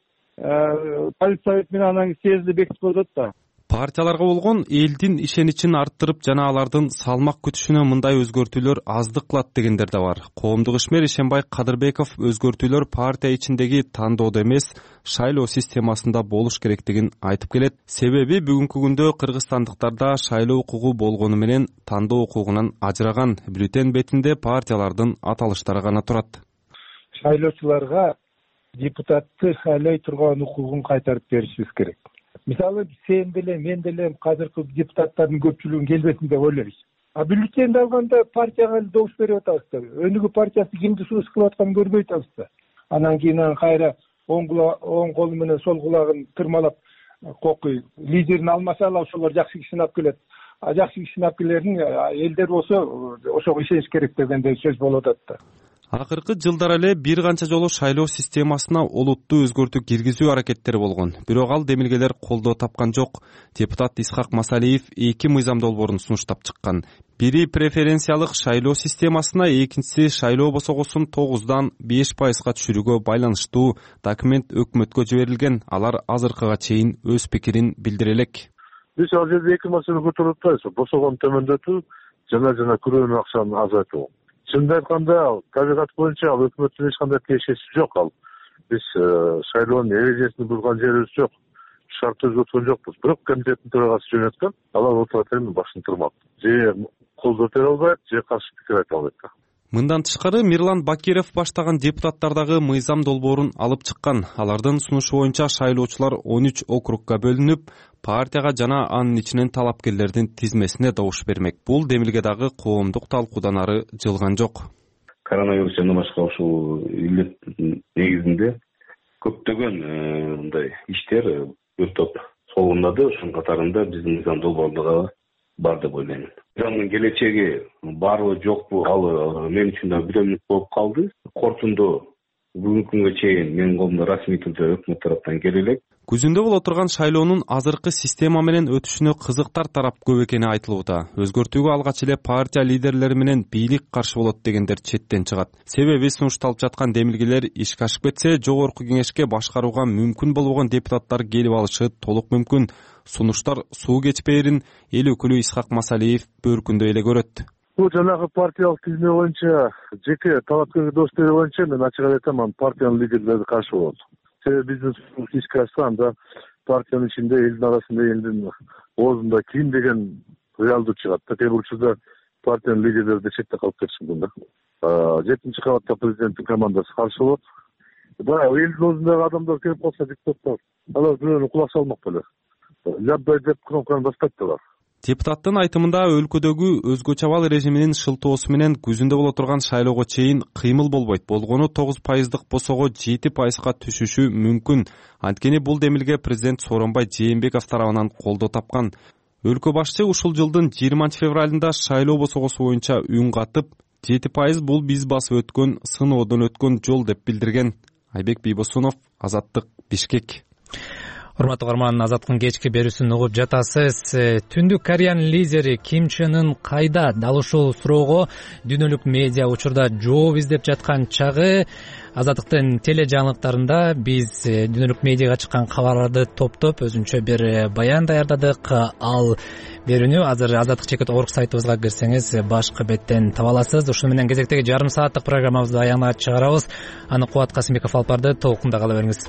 [SPEAKER 23] политсовет менен анан съезди бекитип коет да.
[SPEAKER 22] Партияларга болгон элдин ишеничин арттырып жана алардын салмак күтүшүнө мындай өзгөртүүлөр аздык кылат дегендер да бар. Коомдук ишмер Ишенбай Кадырбеков өзгөртүүлөр партия ичиндеги тандоодо эмес, шайлоо системасында болуш керектигин айтып келет. Себеби бүгүнкү күндө кыргызстандыктарда шайлоо укугу болгону менен тандоо укугунан ажыраган. Бюллетень бетинде партиялардын аталыштары гана турат.
[SPEAKER 23] Шайлоочуларга депутатты шайлай турган укугун кайтарып беришибиз керек. Мисалы сен деле мен деле азыркы депутаттардын көпчүлүгүн келбесин деп ойлойбуз. Бюллетенди алганда партияга добуш берип атабыз да. Өнүгүү партиясы кимди сунуш кылып атканын көрбөй атабыз да. Анан кийин кайра оң колу менен сол кулагын тырмалап кокуй лидерин алмаса ала ошолор жакшы кишини алып келет. Жакшы кишини алып келерин элдер болсо ошого ишениш керек дегендей сөз болуп атат да.
[SPEAKER 22] Акыркы жылдар эле бир канча жолу шайлоо системасына олуттуу өзгөртүү киргизүү аракеттери болгон. Бирок ал демилгелер колдоо тапкан жок. Депутат Исхак Масалиев 2 мыйзам долбоорун сунуштап чыккан. Бири преференциялык шайлоо системасына, экинчиси шайлоо босогосун 9дан 5% түшүрүүгө байланыштуу документ өкмөткө жиберилген. Алар азыркыга чейин өз пикирин билдире элек.
[SPEAKER 24] Биз ал жерде 2 маселе көтөрүп атабыз. Босогонду төмөндөтүү жана күрөөнү акчаны азайтуу. Чынды айтканда, табигат боюнча ал өкмөттүн эч кандай тиешеси жок. Ал биз шайлоонун эрежесин булган жерибиз жок. Шарт өзгөрткөн жокпуз. Бирок комитеттин төрагасы жөнөткөн, алар отурат эми башын тырмап. Же колдоо бере албайт, же каршы пикир айта албайт.
[SPEAKER 22] Мындан тышкары Мирлан Бакиров баштаган депутаттардагы мыйзам долбоорун алып чыккан. Алардын сунушу боюнча шайлоочулар 13 округга бөлүнүп, партияга жана анын ичинен талапкерлердин тизмесине добуш бермек. Бул демилге дагы коомдук талкуудан ары жылган жок.
[SPEAKER 25] Коронавирус жана башка ушул илеттин негизинде көптөгөн мындай иштер өтүп солундады. Ошонун катарында биздин мыйзам долбоорунда бар деп ойлойм. Мыйзамдын келечеги барбы жокпу, ал мен үчүн да бирөмлүк болуп калды. Корутунду бүгүнкү күнгө чейин менин колумда расмий түрдө өкмөт тараптан келе элек.
[SPEAKER 22] Күзүндө боло турган шайлоонун азыркы система менен өтүшүнө кызыктар тарап көп экени айтылууда. Өзгөртүүгө алгач эле партия лидерлери менен бийлик каршы болот дегендер четтен чыгат. Себеби сунушталып жаткан демилгелер ишке ашып кетсе, жогорку кеңешке башкарууга мүмкүн болбогон депутаттар келип алышы толук мүмкүн. Сунуштар суу кечпээрин эл өкүлү Исхак Масалиев бөркүндө эле көрөт.
[SPEAKER 24] Бул жанагы партиялык тизме боюнча, жеке талапкерге добуш берүү боюнча мен ачык айтам, партиянын лидерлери каршы болот. Себеби биздин ишке ашса, анда партиянын ичинде, элдин арасында, элдин оозунда ким деген реалдуу чыгат. Кээ бир учурда партиянын лидерлери да четте калып кетиши мүмкүн да. 7-чи кабатта президенттин командасы каршы болот. Баягы элдин оозундагы адамдар келип калса, депутаттар, алар бирөөнү кулак салмак беле. жаббай деп кнопканы баспайттылар.
[SPEAKER 22] Депутаттын айтымында өлкөдөгү өзгөчө абал режиминин шылтоосу менен күзүндө боло турган шайлоого чейин кыймыл болбойт. Болгону 9% босого 7%га түшүшү мүмкүн. Анткени бул демилге президент Сооронбай Жээнбеков тарабынан колдоо тапкан. Өлкө башчы ушул жылдын 20 февралында шайлоо босогосу боюнча үн катып, 7% бул биз басып өткөн сыноодон өткөн жол деп билдирген. Айбек Бийбосунов, Азаттык, Бишкек.
[SPEAKER 1] Урматтуу угарман, Азаттыктын кечки берүүсүн угуп жатасыз. Түндүк Кореянын лидери Ким Чен Ын кайда? Дал ушул суроого дүйнөлүк медиа учурда жооп издеп жаткан чагы Азаттыктын тележааңлыктарында биз дүйнөлүк медиага чыккан кабарларды топтоп өзүнчө бир баян даярдадык. Ал берүүнү азыр Азаттык чекит орг сайтыбызга кирсеңиз башкы беттен таба аласыз. Ушуну менен кезектеги жарым сааттык программабызды аягына чыгарабыз. Аны Кубат Касымбеков алып барды. Толкунда кала бериңиз.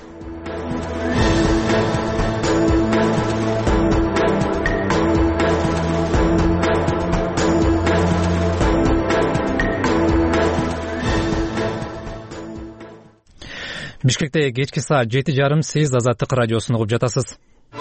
[SPEAKER 1] Бишкекте кечки саат 7:30 сиз Азаттык радиосун угуп жатасыз.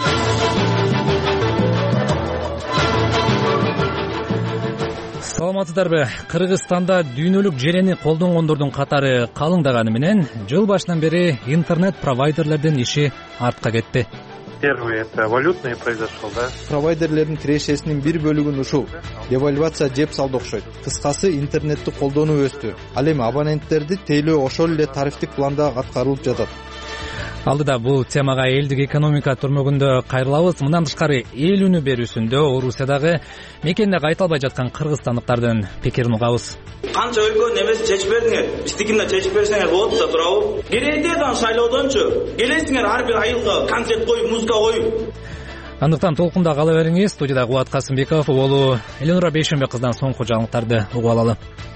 [SPEAKER 1] Саламатсыздарбы? Кыргызстанда дүйнөлүк желени колдонгондордун катары калыңдаганы менен жыл башынан бери интернет провайдерлердин иши артка кетти.
[SPEAKER 4] Первый это валютный произошел, да?
[SPEAKER 7] Провайдерлердин кирешесинин бир бөлүгүн ушул девальвация жеп салды окшойт. Кыскасы интернетти колдонуу өстү. Ал эми абоненттерди тейлөө ошол эле тарифтик планда аткарылып жатат.
[SPEAKER 1] Алдыда бул темага элдик экономика түрмөгүндө кайрылабыз. Мындан тышкары эл үнү берүүсүндө Орусиядагы мекенде кайта албай жаткан кыргызстандыктардын пикирин угабыз.
[SPEAKER 8] Канча өлкөнүн эмесин чечип бердиңер, биздикине чечип берсеңер болот да турабы? Керекте да шайлоодончу келесиңер ар бир айылга концерт коюп, музыка коюп.
[SPEAKER 1] Андыктан толкунда кала бериңиз. Студияда Кубат Касымбеков, болу Эленура Бейшенбек кыздан соңку жаңылыктарды угуп алалы.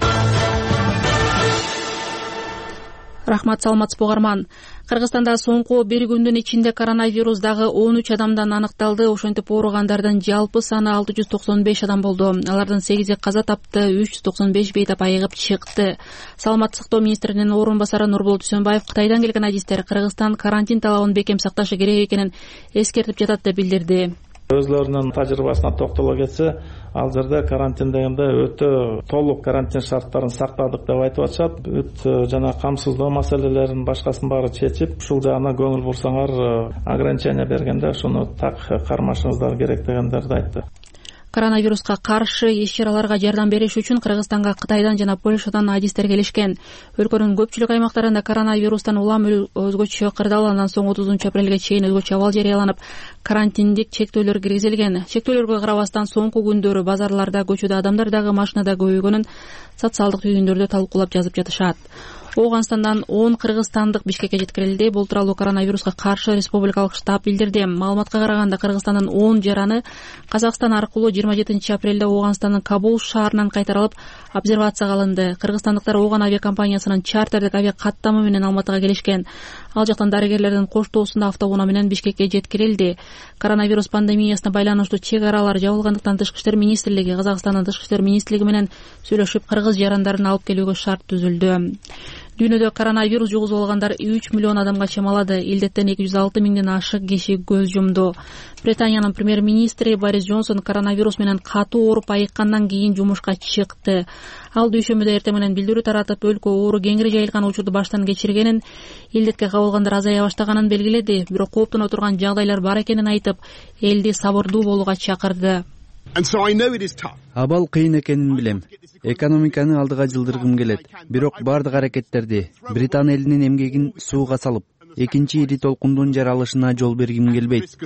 [SPEAKER 10] Рахмат, саламатсызбы угарман. Кыргызстанда соңку бир күндүн ичинде коронавирус дагы 13 адамдан аныкталды. Ошентип ооругандардын жалпы саны 695 адам болду. Алардын 8и каза тапты, 395 бейтап айыгып чыкты. Саламаттык сактоо министринин орун басары Нурболот Үсөнбаев Кытайдан келген адистер Кыргызстан карантин талабын бекем сакташы керек экенин эскертип жатат деп билдирди.
[SPEAKER 5] Өзлөрүнүн тажрыйбасына токтоло кетсе, ал жерде карантиндегенде өтө толук карантин шарттарын сактадык деп айтып атышат. Бүт жана камсыздоо маселелерин башкасын баары чечип, ушул жагына көңүл бурсаңар, ограничение бергенде ошону так кармашыңыздар керек дегендерди айтты.
[SPEAKER 10] Коронавируска каршы иш-чараларга жардам бериш үчүн Кыргызстанга Кытайдан жана Польшадан адистер келишкен. Өлкөнүн көпчүлүк аймактарында коронавирустан улам өзгөчө кырдаал, андан соң 30 апрелге чейин өзгөчө абал жарыяланып, карантиндик чектөөлөр киргизилген. Чектөөлөргө карабастан соңку күндөрү базарларда көчөдө адамдар дагы машинада көбөйгөнүн социалдык түйүндөрдө талкуулап жазып жатышат. Ооганстандан 10 кыргызстандык Бишкекке жеткирилди. Бул тууралуу коронавируска каршы республикалык штаб билдирди. Маалыматка караганда Кыргызстандын 10 жараны Казакстан аркылуу 27 апрелде Ооганстандын Кабул шаарынан кайтарылып, обсервацияга алынды. Кыргызстандыктар Ооган авиакомпаниясынын чартердик авиакаттамы менен Алматыга келишкен. Ал жактан дарыгерлердин коштоосунда автоунаа менен Бишкекке жеткирилди. Коронавирус пандемиясына байланыштуу чек аралар жабылгандыктан Тышкы иштер министрлиги Казакстандын Тышкы иштер министрлиги менен сүйлөшүп, кыргыз жарандарын алып келүүгө шарт түзүлдү. Дүйнөдө коронавирус жугузуп алгандар 3 миллион адамга чамалады. Илдеттен 206 миңден ашык киши көз жумду. Британиянын премьер-министри Борис Джонсон коронавирус менен катуу ооруп айыккандан кийин жумушка чыкты. Ал дүйшөмбүдө эртең менен билдирүү таратып, өлкө оору кеңири жайылган учурду баштан кечиргенин, илдетке кабылгандар азая баштаганын белгиледи. Бирок кооптоно турган жагдайлар бар экенин айтып, элди сабырдуу болууга чакырды.
[SPEAKER 7] Абал кыйын экенин билем. Экономиканы алдыга жылдыргым келет. Бирок бардык аракеттерди Британ элинин эмгегин сууга салып, экинчи ири толкундун жаралышына жол бергим келбейт.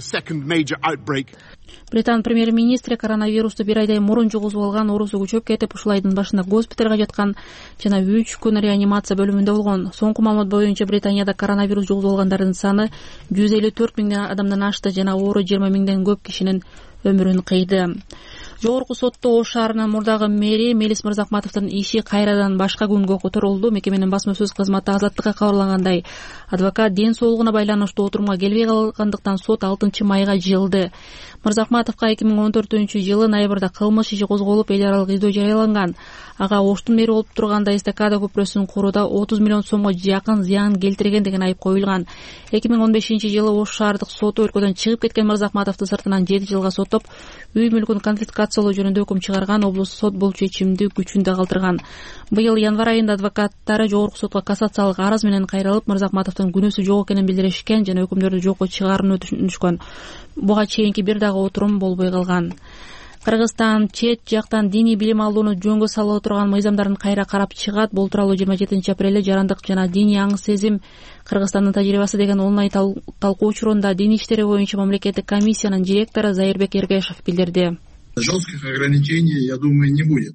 [SPEAKER 10] Британ премьер-министри коронавирусту бир айдай мурун жугузуп алган, оорусу күчөп кетип, ушул айдын башында госпиталга жаткан жана 3 күн реанимация бөлүмүндө болгон. Соңку маалымат боюнча Британияда коронавирус жугузуп алгандардын саны 154 миңден адамдан ашты жана оору 20 миңден көп кишинин өмүрүн кыйды. Жогорку сотто Ош шаарынын мурдагы мэри Мелис Мырзахматовдун иши кайрадан башка күнгө которулду. Мекеменин басма сөз кызматы Азаттыкка кабарлагандай, Адвокат ден соолугуна байланыштуу отурумга келбей калгандыктан сот 6 майга жылды. Мырзахматовго 2014-жылы ноябрда кылмыш иши козголуп, эл аралык издөө жарыяланган. Ага оштун мэри болуп турганда эстакада көпүрөсүн курууда 30 миллион сомго жакын зыян келтирген деген айып коюлган. 2015-жылы Ош шаардык соту өлкөдөн чыгып кеткен Мырзахматовду сыртынан 7 жылга соттоп, үй мүлкүн конфискациялоо жөнүндө өкүм чыгарган. Облустук сот бул чечимди күчүндө калтырган. Быйыл январь айында адвокаттары жогорку сотко кассациялык арыз менен кайрылып, Мырзахматовдун күнөөсү жок экенин билдиришкен жана өкүмдөрдү жокко чыгаарын өтүнүшкөн. Буга чейинки бир дагы отурум болбой калган. Кыргызстан чет жактан диний билим алууну жөнгө сала отурган мыйзамдарын кайра карап чыгат. Бул тууралуу 27 апрелде жарандык жана диний аң сезим Кыргызстандын тажрыйбасы деген онлайн талкуу учурунда диний иштери боюнча мамлекеттик комиссиянын директору Зайырбек Эргешев билдирди.
[SPEAKER 9] Жестких ограничений, я думаю, не будет.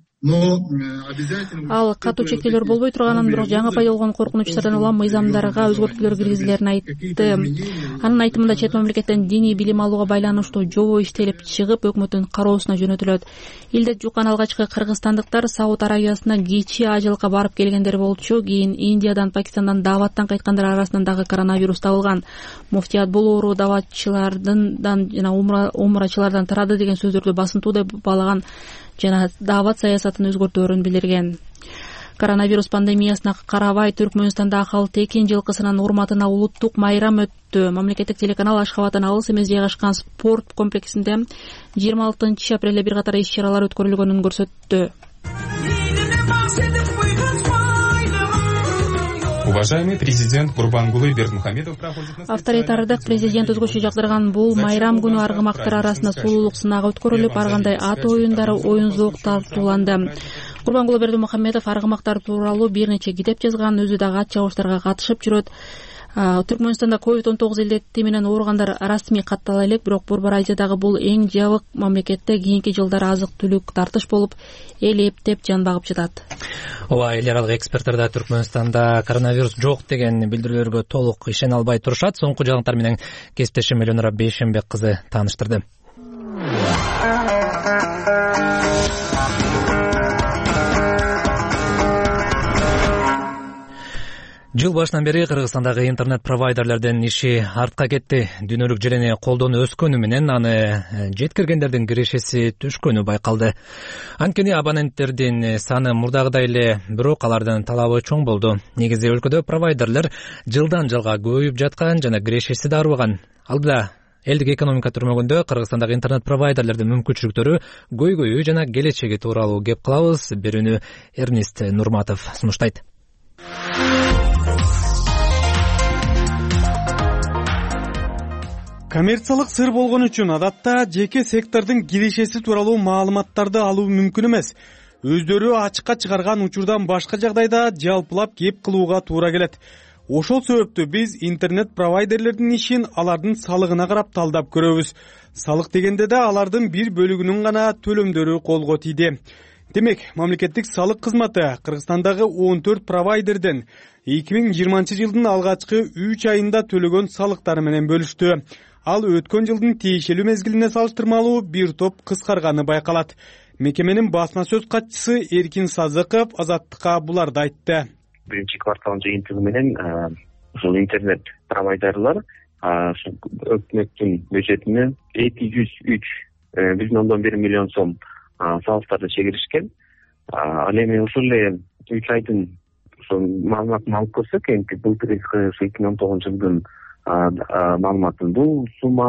[SPEAKER 10] Ал катуу чектөөлөр болбой турганын, бирок жаңы пайда болгон коркунучтардан улам мыйзамдарга өзгөртүүлөр киргизилерин айтты. Анын айтымында чет мамлекеттен диний билим алууга байланыштуу жобо иштелип чыгып, өкмөттүн кароосуна жөнөтүлөт. Илдет жуккан алгачкы кыргызстандыктар Сауд Арабиясына кичи ажылыкка барып келгендер болчу. Кийин Индиядан, Пакистандан, дааваттан кайткандар арасынан дагы коронавирус табылган. Муфтият бул оору дааватчылардан жана умрачылардан тарады деген сөздөрдү басынтуу деп баалаган жана даават саясатын өзгөртөөрүн билдирген. Коронавирус пандемиясына карабай Түркмөнстанда акыл текин жылкысынын урматына улуттук майрам өттү. Мамлекеттик телеканал Ашхабадтан алыс эмес жайгашкан спорт комплексинде 26 апрелде бир катар иш-чаралар өткөрүлгөнүн көрсөттү.
[SPEAKER 11] Уважаемый президент Гурбангулы Бердмухамедов проходит на
[SPEAKER 10] авторитардык президент өзгөчө жагдырган бул майрам күнү аргымактар арасында сулуулук сынагы өткөрүлүп, ар кандай ат оюндары, оюн зоок тартууланды. Гурбангулы Бердмухамедов аргымактар тууралуу бир нече китеп жазган, өзү дагы ат чабыштарга катышып жүрөт. Түркмөнстанда COVID-19 илдети менен ооругандар расмий каттала элек, бирок Борбор Азиядагы бул эң жабык мамлекетте кийинки жылдары азык-түлүк тартыш болуп, эл эптеп жан багып жатат.
[SPEAKER 1] Ооба, эл аралык эксперттер да Түркмөнстанда коронавирус жок деген билдирүүлөргө толук ишене албай турушат. Соңку жаңылыктар менен кесиптешим Элөнора Бейшенбек кызы тааныштырды. Жыл башынан бери Кыргызстандагы интернет провайдерлердин иши артка кетти. Дүйнөлүк желени колдонуу өскөнү менен аны жеткиргендердин кирешеси түшкөнү байкалды. Анткени абоненттердин саны мурдагыдай эле, бирок алардын талабы чоң болду. Негизи өлкөдө провайдерлер жылдан жылга көбөйүп жаткан жана кирешеси да арбаган. Алдыда элдик экономика түрмөгөндө Кыргызстандагы интернет провайдерлердин мүмкүнчүлүктөрү, көйгөйү жана келечеги тууралуу кеп кылабыз. Берүүнү Эрнист Нурматов сунуштайт.
[SPEAKER 12] Коммерциялык сыр болгон үчүн адатта жеке сектордун кирешеси тууралуу маалыматтарды алуу мүмкүн эмес. Өздөрү ачыкка чыгарган учурдан башка жагдайда жалпылап кеп кылууга туура келет. Ошол себептүү биз интернет провайдерлердин ишин алардын салыгына карап талдап көрөбүз. Салык дегенде да алардын бир бөлүгүнүн гана төлөмдөрү колго тийди. Демек, мамлекеттик салык кызматы Кыргызстандагы 14 провайдерден 2020 жылдын алгачкы 3 айында төлөгөн салыктары менен бөлүштү. Ал өткөн жылдын тиешелүү мезгилине салыштырмалуу бир топ кыскарганы байкалат. Мекеменин басма сөз катчысы Эркин Сазыков Азаттыкка буларды айтты.
[SPEAKER 14] Биринчи кварталдын жыйынтыгы менен ушул интернет провайдерлер өкмөттүн бюджетине 203,1 миллион сом салыктарды чегиришкен. Ал эми ушул эле 3 айдын маалыматын алып көрсөк, былтыркы 2019 жылдын маалыматын бул сумма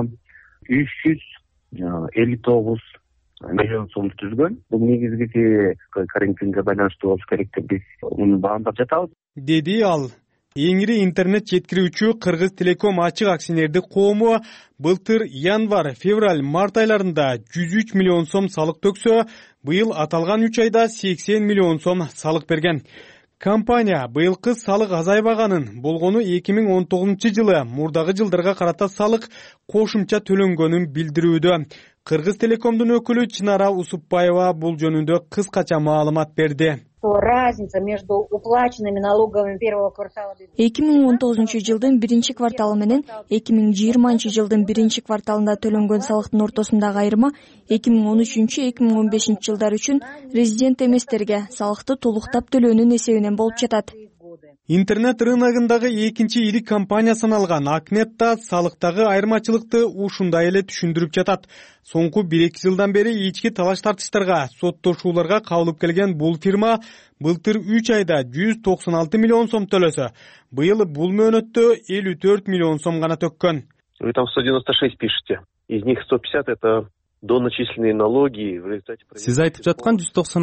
[SPEAKER 14] 359 миллион сом түзгөн. Бул негизги карантинге байланыштуу болуш керек деп биз муну баамдап жатабыз,
[SPEAKER 12] деди ал. Эңири интернет жеткирүүчү Кыргыз Телеком ачык акционердик коому былтыр январь-февраль март айларында 103 миллион сом салык төксө, быйыл аталган 3 айда 80 миллион сом салык берген. Компания быйылкы салык азайбаганын, болгону 2019 жылы мурдагы жылдарга карата салык кошумча төлөнгөнүн билдирүүдө. Кыргыз Телекомдун өкүлү Чынара Усупбаева бул жөнүндө кыскача маалымат берди.
[SPEAKER 15] Разница между уплаченными налогами первого квартала
[SPEAKER 26] 2019 жылдын биринчи кварталы менен 2020 жылдын биринчи кварталында төлөнгөн салыктын ортосундагы айырма 2013-2015 жылдар үчүн резидент эместерге салыкты толуктап төлөөнүн эсебинен болуп жатат.
[SPEAKER 12] Интернет рыногындагы экинчи ири компания саналган Акнет да салыктагы айырмачылыкты ушундай эле түшүндүрүп жатат. Соңку 1-2 жылдан бери ички талаш тартыштарга, соттошууларга кабылып келген бул фирма былтыр 3 айда 196 миллион сом төлөсө, быйыл бул мөөнөттө 54 миллион сом гана төккөн.
[SPEAKER 2] Вы там 196 пишете. Из них 150 это доначисленные налоги.
[SPEAKER 22] Сиз айтып жаткан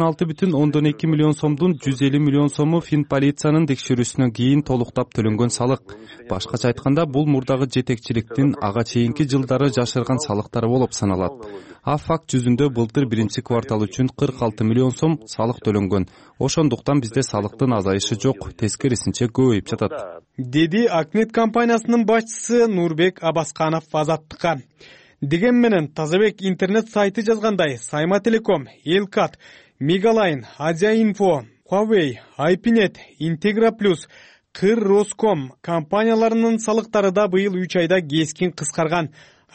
[SPEAKER 22] 196,2 миллион сомдун 150 миллион сому Финполициянын текшерүүсүнөн кийин толуктап төлөнгөн салык. Башкача айтканда, бул мурдагы жетекчиликтин ага чейинки жылдары жашырган салыктары болуп саналат. А факт жүзүндө былтыр 1-квартал үчүн 46 миллион сом салык төлөнгөн. Ошондуктан бизде салыктын азайышы жок, тескерисинче көбөйүп жатат,
[SPEAKER 12] деди Акнет компаниясынын башчысы Нурбек Абасканов Азаттыкка. Деген менен Тазабек интернет сайты жазгандай, Сайма Телеком, Элкат, Мегалайн, Азия-Инфо, Huawei, Айпинет, Интегра Плюс, Кыр Роском компанияларынын салыктары да быйыл 3 айда кескин кыскарган.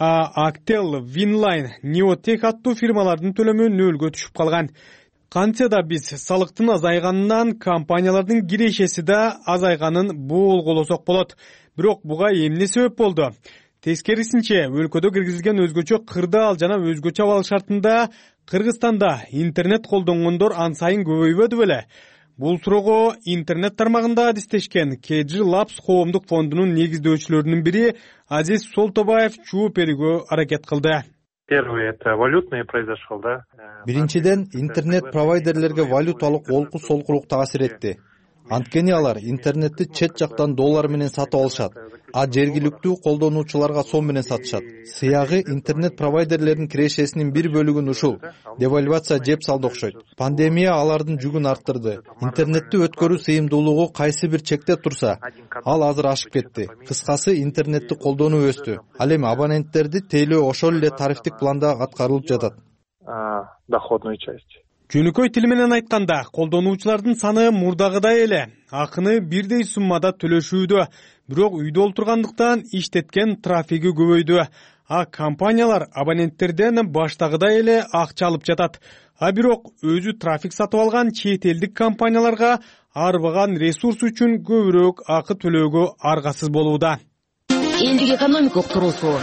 [SPEAKER 12] Актел, Винлайн, Неотех аттуу фирмалардын төлөмү нөлгө түшүп калган. Кантсе да биз салыктын азайганынан компаниялардын кирешеси да азайганын болголосок болот. Бирок буга эмне себеп болду? Тескерисинче, өлкөдө киргизилген өзгөчө кырдаал жана өзгөчө абал шартында Кыргызстанда интернет колдонгондор ан сайын көбөйбөдү беле? Бул суроого интернет тармагында адистешкен KG Labs коомдук фондунун негиздөөчүлөрүнүн бири Азиз Солтобаев жооп берүүгө аракет кылды.
[SPEAKER 4] Первый это валютный произошел, да?
[SPEAKER 3] Биринчиден, интернет провайдерлерге валюталык олку солкулук таасир этти. Анткени алар интернетти чет жактан доллар менен сатып алышат, а жергиликтүү колдонуучуларга сом менен сатышат. Сыягы интернет провайдерлердин кирешесинин бир бөлүгүн ушул девальвация жеп салды окшойт. Пандемия алардын жүгүн арттырды. Интернетти өткөрүү сыйымдуулугу кайсы бир чекте турса, ал азыр ашып кетти. Кыскасы, интернетти колдонуу өстү. Ал эми абоненттерди тейлөө ошол эле тарифтик планда аткарылып жатат.
[SPEAKER 4] Доходную часть.
[SPEAKER 12] Жөнөкөй тил менен айтканда, колдонуучулардын саны мурдагыдай эле акыны бирдей суммада төлөшүүдө, бирок үйдө олтургандыктан иштеткен трафиги көбөйдү. А компаниялар абоненттерден баштагыдай эле акча алып жатат. А бирок өзү трафик сатып алган чет элдик компанияларга арбаган ресурс үчүн көбүрөөк акы төлөөгө аргасыз болууда.
[SPEAKER 16] Элдик экономикалык туруусу.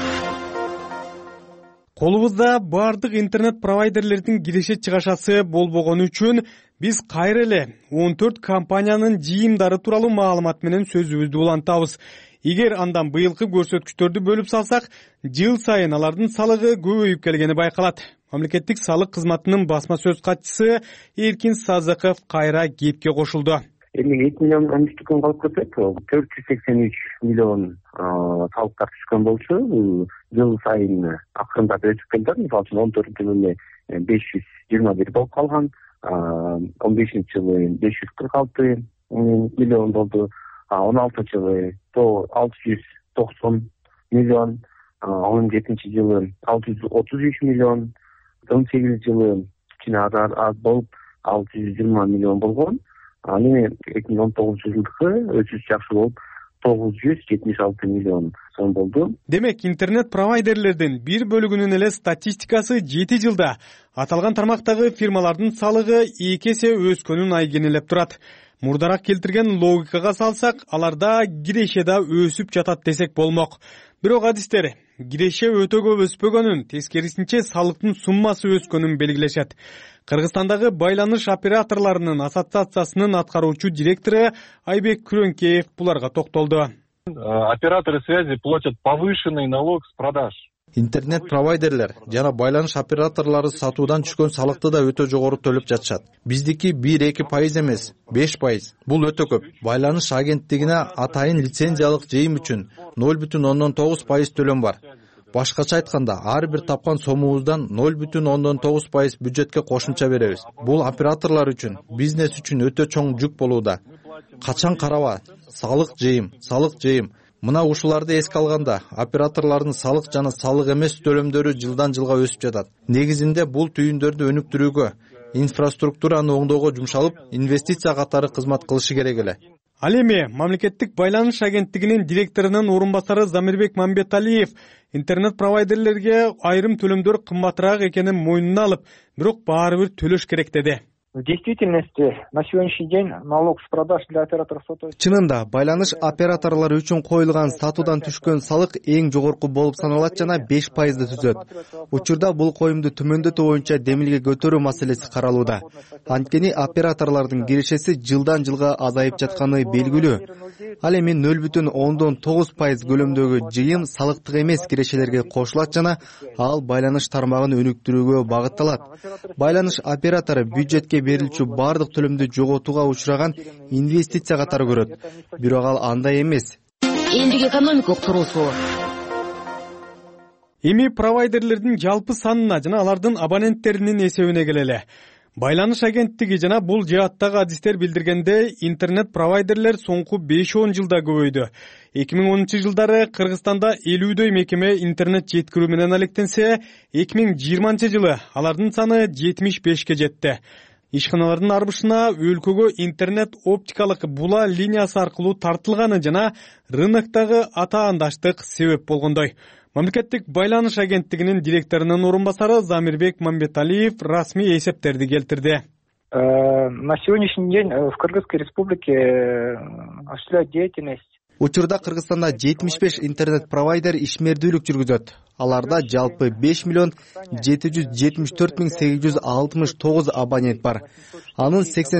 [SPEAKER 12] Колубузда бардык интернет провайдерлердин киреше чыгашасы болбогону үчүн биз кайра эле 14 компаниянын жыйымдары тууралуу маалымат менен сөзүбүздү улантабыз. Эгер андан быйылкы көрсөткүчтөрдү бөлүп салсак, жыл сайын алардын салыгы көбөйүп келгени байкалат. Мамлекеттик салык кызматынын басма сөз катчысы Эркин Сазыков кайра кепке кошулду.
[SPEAKER 14] 2013 калып кетет, 483 миллион салыктар түшкөн болчу. Жыл сайын акырындап өсүп келди. Мисалы үчүн 14-жылы 521 болуп калган, 15-жылы 546 миллион болду, 16-жылы 690 миллион, 17-жылы 633 миллион, 18-жылы кичине аз болуп 620 миллион болгон. Ал эми 2019-жылдыкы өсүш жакшы болуп 976 миллион сом болду.
[SPEAKER 12] Демек, интернет провайдерлердин бир бөлүгүнүн эле статистикасы 7 жылда аталган тармактагы фирмалардын салыгы 2 эсе өскөнүн айгинелеп турат. Мурдараак келтирген логикага салсак, аларда киреше да өсүп жатат десек болмок. Бирок адистер киреше өтө көп өспөгөнүн, тескерисинче салыктын суммасы өскөнүн белгилешет. Кыргызстандагы байланыш операторлорунун ассоциациясынын аткаруучу директору Айбек Күрөнкеев буларга токтолду.
[SPEAKER 17] Операторы связи платят повышенный налог с продаж.
[SPEAKER 3] Интернет-провайдерлер жана байланыш операторлору сатуудан түшкөн салыкты да өтө жогору төлөп жатышат. Биздики 1-2% эмес, 5%. Бул өтө көп. Байланыш агенттигине атайын лицензиялык жыйым үчүн 0,9% төлөм бар. Башкача айтканда, ар бир тапкан сомубуздан 0,9% бюджетке кошумча беребиз. Бул операторлор үчүн, бизнес үчүн өтө чоң жүк болууда. Качан караба, салык жыйым. Мына ушуларды эске алганда, операторлордун салык жана салык эмес төлөмдөрү жылдан жылга өсүп жатат. Негизинде бул түйүндөрдү өнүктүрүүгө, инфраструктураны оңдоого жумшалып, инвестиция катары кызмат кылышы керек эле.
[SPEAKER 12] Ал эми мамлекеттик байланыш агенттигинин директорунун орун басары Замирбек Мамбеталиев интернет провайдерлерге айрым төлөмдөр кымбатыраак экенин мойнуна алып, бирок баары бир төлөш керек деди.
[SPEAKER 6] В действительности на сегодняшний день налог с продаж для операторов сотовой
[SPEAKER 3] чынында байланыш операторлору үчүн коюлган сатуудан түшкөн салык эң жогорку болуп саналат жана 5% түзөт. Учурда бул коюмду төмөндөтүү боюнча демилге көтөрүү маселеси каралууда. Анткени операторлордун кирешеси жылдан жылга азайып жатканы белгилүү. Ал эми 0,9% көлөмдөгү жыйын салыктык эмес кирешелерге кошулат жана ал байланыш тармагын өнүктүрүүгө багытталат. Байланыш оператору бюджетке берилчү бардык төлөмдү жоготууга учураган инвестиция катары көрөт. Бирок ал андай эмес.
[SPEAKER 16] Эндиги экономикалык туруусу.
[SPEAKER 12] Эми провайдерлердин жалпы санына жана алардын абоненттеринин эсебине келели. Байланыш агенттиги жана бул жааттагы адистер билдиргенде, интернет провайдерлер соңку 5-10 жылда көбөйдү. 2010 жылдары Кыргызстанда 50дөй мекеме интернет жеткирүү менен алектенсе, 2020 жылы алардын саны 75-ке жетти. Ишканалардын арбышына өлкөгө интернет оптикалык була линиясы аркылуу тартылганы жана рыноктогу атаандаштык себеп болгондой. Мамлекеттик байланыш агенттигинин директорунун орун басары Замирбек Мамбеталиев расмий эсептерди келтирди.
[SPEAKER 6] На сегодняшний день в Кыргызской республике осуществляют деятельность.
[SPEAKER 3] Учурда Кыргызстанда 75 интернет-провайдер ишмердүүлүк жүргүзөт. Аларда жалпы 5,774,869 абонент бар. Анын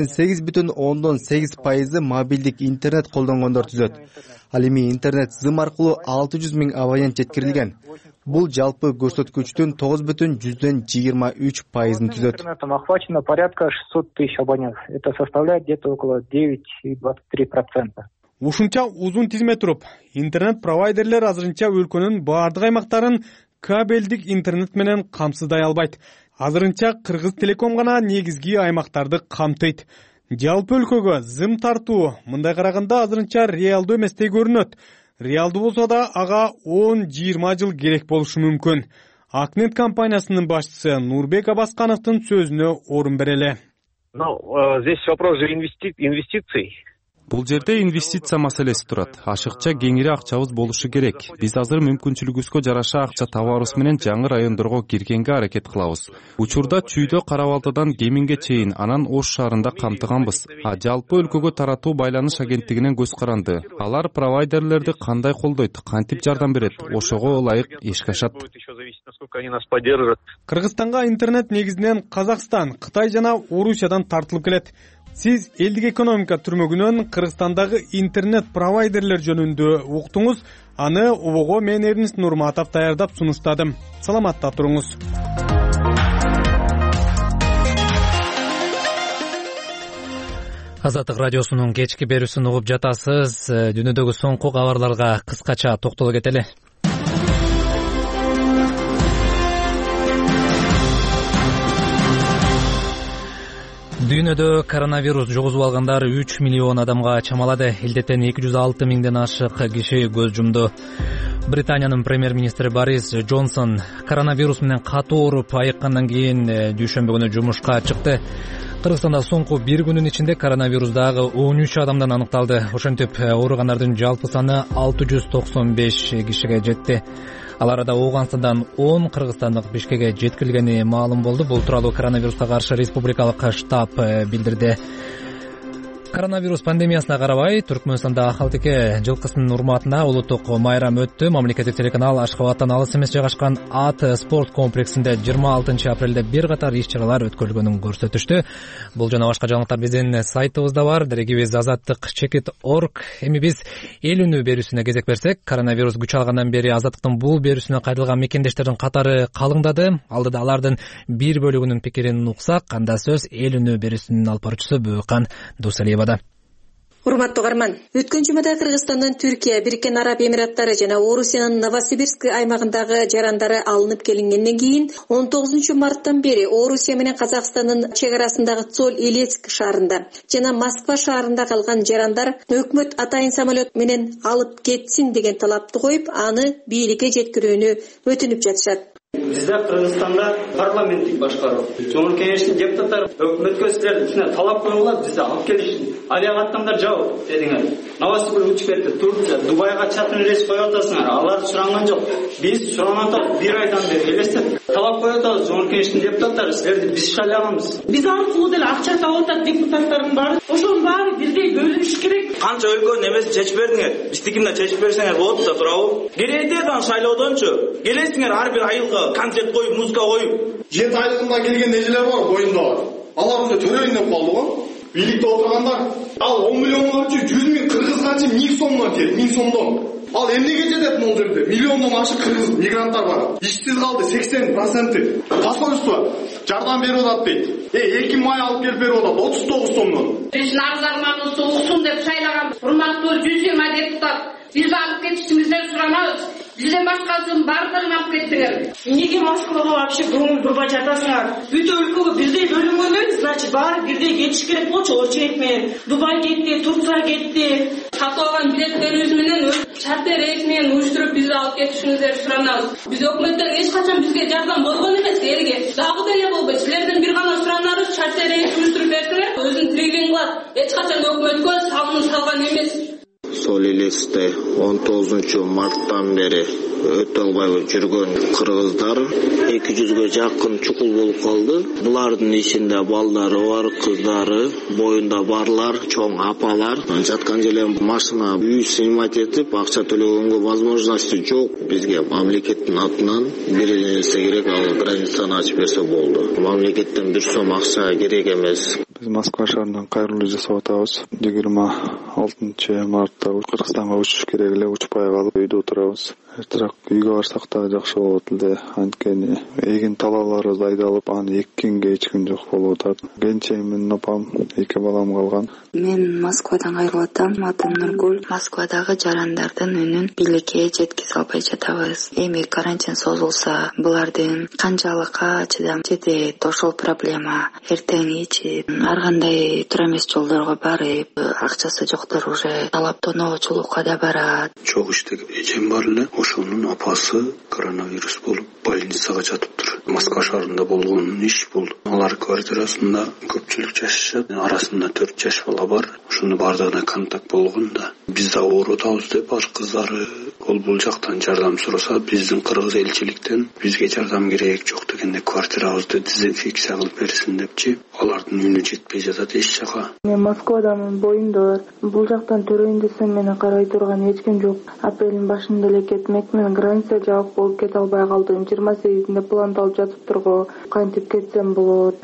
[SPEAKER 3] 88,8% мобилдик интернет колдонгондор түзөт. Ал эми интернет зым аркылуу 600,000 абонент жеткирилген. Бул жалпы көрсөткүчтүн 9,23%-ын түзөт.
[SPEAKER 6] Интернетом охвачено порядка 600 тысяч абонентов. Это составляет где-то около 9,23%.
[SPEAKER 12] Ушунча узун тизме туруп, интернет-провайдерлер азырынча өлкөнүн бардык аймактарын кабелдик интернет менен камсыздай албайт. Азырынча Кыргыз Телеком гана негизги аймактарды камтыйт. Жалпы өлкөгө зым тартуу мындай караганда азырынча реалдуу эместей көрүнөт. Реалдуу болсо да ага 10-20 жыл керек болушу мүмкүн. Акнет компаниясынын башчысы Нурбек Абаскановдун сөзүнө орун берели.
[SPEAKER 2] Здесь вопрос же инвестиций.
[SPEAKER 22] Бул жерде инвестиция маселеси турат. Ашыкча кеңири акчабыз болушу керек. Биз азыр мүмкүнчүлүгүбүзгө жараша акча табаарыбыз менен жаңы райондорго киргенге аракет кылабыз. Учурда Чүйдө, Кара-Балтадан Кеминге чейин, анан Ош шаарында камтыганбыз. Жалпы өлкөгө таратуу байланыш агенттигинен көз каранды. Алар провайдерлерди кандай колдойт, кантип жардам берет, ошого ылайык ишке ашат.
[SPEAKER 12] Кыргызстанга интернет негизинен Казакстан, Кытай жана Орусиядан тартылып келет. Сиз элдик экономика түрмөгүнөн Кыргызстандагы интернет провайдерлер жөнүндө уктуңуз. Аны обого мен Эрнест Нурматов даярдап сунуштадым. Саламатта туруңуз.
[SPEAKER 1] Азаттык радиосунун кечки берүүсүн угуп жатасыз. Дүйнөдөгү соңку кабарларга кыскача токтоло кетели. Дүйнөдө коронавирус жугузуп алгандар 3 миллион адамга чамалады. Элдетен 206 миңден ашык киши көз жумду. Британиянын премьер-министри Борис Джонсон коронавирус менен катуу ооруп айыккандан кийин дүйшөмбү күнү жумушка чыкты. Кыргызстанда соңку бир күнүн ичинде коронавирус дагы 13 адамдан аныкталды. Ошентип ооругандардын жалпы саны 695 кишиге жетти. Ал арада Ооганстандан 10 кыргызстандык Бишкекке жеткирилгени маалым болду. Бул тууралуу коронавируска каршы республикалык штаб билдирди. Коронавирус пандемиясына карабай, Түркмөнстанда Ахалтеке жылкысынын урматына улуттук майрам өттү. Мамлекеттик телеканал Ашкабадтан алыс эмес жайгашкан ат спорт комплексинде 26 апрелде бир катар иш-чаралар өткөрүлгөнүн көрсөтүштү. Бул жана башка жаңылыктар биздин сайтыбызда бар. Дерегибиз azаттык.org. Эми биз эл үнү берүүсүнө кезек берсек, коронавирус күч алгандан бери Азаттыктын бул берүүсүнө кайрылган мекендештердин катары калыңдады. Алдыда алардын бир бөлүгүнүн пикирин уксак, анда сөз эл үнү берүүсүнүн алып баруучусу Бөкан Дусалиева.
[SPEAKER 13] Урматтуу угарман, өткөн жумада Кыргызстандан Түркия, Бириккен Араб Эмираттары жана Орусиянын Новосибирск аймагындагы жарандары алынып келингенден кийин 19 марттан бери Орусия менен Казакстандын чек арасындагы Цоль-Илецк шаарында жана Москва шаарында калган жарандар өкмөт атайын самолет менен алып кетсин деген талапты коюп, аны бийликке жеткирүүнү өтүнүп жатышат.
[SPEAKER 18] бизде Кыргызстанда парламенттик башкаруу, Жоғарғы Кеңештин депутаттары өкмөткө силердин талап коюлат, бизде алып келишин. Алия каттамдар жабык дедиңер. Новосибирск учпетти, Турция, Дубайга чакын рейс коюп атасыңар. Алар суранган жок. Биз суранган атабыз 1 айдан бери элестеп. Талап коюп атабыз Жоғарғы Кеңештин депутаттары, силерди биз шайлаганбыз.
[SPEAKER 19] Биз аркылуу деле акча таап атат депутаттардын баары. Ошонун баары бирдей бөлүнүш керек.
[SPEAKER 18] Канча өлкөнүн эмесин чечип бердиңер. Биздикин да чечип берсеңер болот да, туурабы? Керейден шайлоодончу келесиңер ар бир айылга концерт коюп, музыка коюп.
[SPEAKER 20] 7 айлыгында келген эжелер бар, боюнда бар. Алар уже төрөйүн деп калды го. Бийликте отургандар ал 10 миллионго 100 миң кыргызганчы 1000 сомдон келет, 1000 сомдон. Ал эмнеге жетет могул жерде? Миллиондон ашык кыргыз мигранттар бар. Ишсиз калды 80%. Посольство жардам берип атат дейт. 2 май алып келип берип атат 39 сомдон.
[SPEAKER 19] Биз нарзарманыбызды уксун деп шайлаганбыз. Урматтуу 120 депутат. Биз алып кетишиңизден суранабыз. Бизден башкасын баардыгын алып кеттиңер. Эмнеге Москвага вообще көңүл бурбай жатасыңар? Бүт өлкөгө бирдей бөлүнгөндөн, значит, баары бирдей кетиш керек болчу. Очерек менен Дубай кетти, Турция кетти. Сатып алган билеттерибиз менен чартер рейс менен уюштуруп бизди алып кетишиңиздерди суранабыз. Биз өкмөттөн эч качан бизге жардам болгон эмес, элге дагы деле болбойт. Силерден бир гана суранарыбыз, чартер рейс уюштуруп берсеңер, өзүнүн тиригин кылат. Эч качан өкмөткө салым салган эмес.
[SPEAKER 21] Сол элесте 19 марттан бери өтө албай жүргөн кыргыздар 200гө жакын чукул болуп калды. Булардын ичинде балдары бар, кыздары, боюнда барлар, чоң апалар. Жаткан жерге машина үй сыймать этип, акча төлөгөнгө возможности жок. Бизге мамлекеттин атынан бир нерсе керек, ал границаны ачып берсе болду. Мамлекеттен бир сом акча керек эмес.
[SPEAKER 23] Биз Москва шаарынан кайрылуу жасап атабыз. 26 мартта Кыргызстанга учуш керек эле, учпай калып үйдө отурабыз. Эртерээк үйгө барсак да жакшы болот эле. Анткени эгин талааларыбыз айдалып, аны эккенге эч ким жок болуп атат. Кенчем менен апам, 2 балам калган.
[SPEAKER 25] Мен Москвадан кайрылып атам. Атым Нургүл. Москвадагы жарандардын үнүн бийликке жеткизе албай жатабыз. Эми карантин созулса, булардын канчалыкка чыдам жетет, ошол проблема. Эртең ичип, ар кандай туура эмес жолдорго барып, акчасы жоктор уже талап тоноочулукка да барат.
[SPEAKER 21] Чок иштеген эжем бар эле. Ошонун апасы коронавирус болуп больницага жатыптыр. Москва шаарында болгон иш бул. Алар квартирасында көпчүлүк жашашат. Арасында 4 жаш бала бар. Ошону бардыгына контакт болгон да. Биз да оорутабыз деп бар кыздары бул жактан жардам сураса, биздин кыргыз элчиликтен бизге жардам керек жок дегенде квартирабызды дезинфекция кылып берсин депчи. Алардын үнү жетпей жатат эч жака.
[SPEAKER 27] Мен Москвадамын, боюнда. Бул жактан төрөйүн десем мени карай турган эч ким жок. Апрелдин башында эле кетмекмин, граница жабык болуп кете албай калдым. 28-inde пландалып жатыптырго, кантип кетсем болот.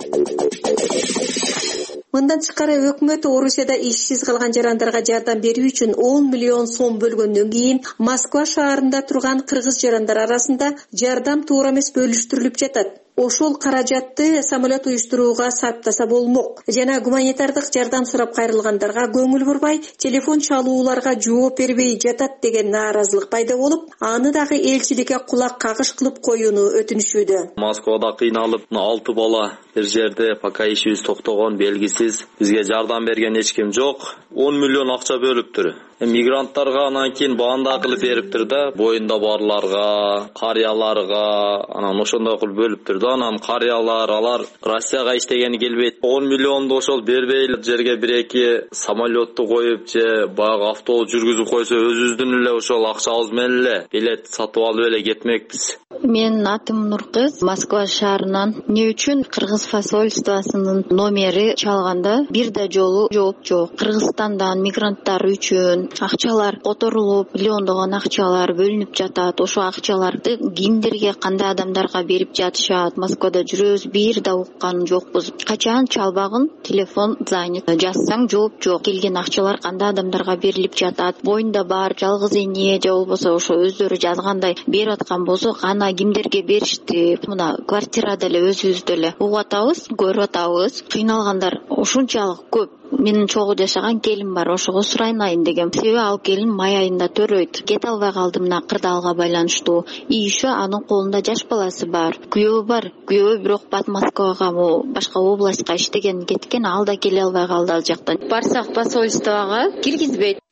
[SPEAKER 13] Мындан тышкары өкмөт Орусияда ишсиз калган жарандарга жардам берүү үчүн 10 миллион сом бөлгөндөн кийин Москва шаарында турган кыргыз жарандар арасында жардам туура эмес бөлүштүрүлүп жатат. Ошол каражатты самолет уюштурууга сарптаса болмок. Жана гуманитардык жардам сурап кайрылгандарга көңүл бурбай, телефон чалууларга жооп бербей жатат деген нааразылык пайда болуп, аны дагы элчиликке кулак кагыш кылып коюуну өтүнүшүүдө.
[SPEAKER 28] Москвада кыйналып 6 бала бир жерде пока ишибиз токтогон белгисиз. Бизге жардам берген эч ким жок. 10 миллион акча бөлүптүр. Мигранттарга анан кийин баанда кылып бериптир да, боюнда барларга, карыяларга, анан ошондой кылып бөлүптүр да. Анан карыялар, алар Россияга иштегени келбейт. 10 миллионду ошол бербей жерге 1-2 самолетту коюп же баягы автобус жүргүзүп койсо, өзүбүздүн эле ошол акчабыз менен эле билет сатып алып эле кетмекпиз.
[SPEAKER 25] Мен атым Нуркыз, Москва шаарынан. Эмне үчүн кыргыз посольствосунун номери чалганда бир да жолу жооп жок. Кыргызстандан мигранттар үчүн акчалар которулуп, миллиондогон акчалар бөлүнүп жатат. Ошо акчаларды кимдерге, кандай адамдарга берип жатышат? Москвада жүрөбүз, бир да уккан жокпуз. Качан чалбагын телефон занят. Жазсаң жооп жок. Келген акчалар кандай адамдарга берилип жатат? Боюнда бар жалгыз эне же болбосо ошо өздөрү жазгандай берип аткан болсо, кана кимдерге беришти? Мына квартирада эле өзүбүздө эле угуп атабыз, көрүп атабыз. Кыйналгандар ушунчалык көп. Менин чогуу жашаган келин бар, ошого сурайын дегем. Себеби ал келин май айында төрөйт. Кете албай калдым мына кырдаалга байланыштуу. И еще анын колунда жаш баласы бар. Күйөө бар. Күйөө бирок бат Москвага, башка областка иштеген кеткен, ал да келе албай калды ал жактан. Барсак посольствого киргизбейт.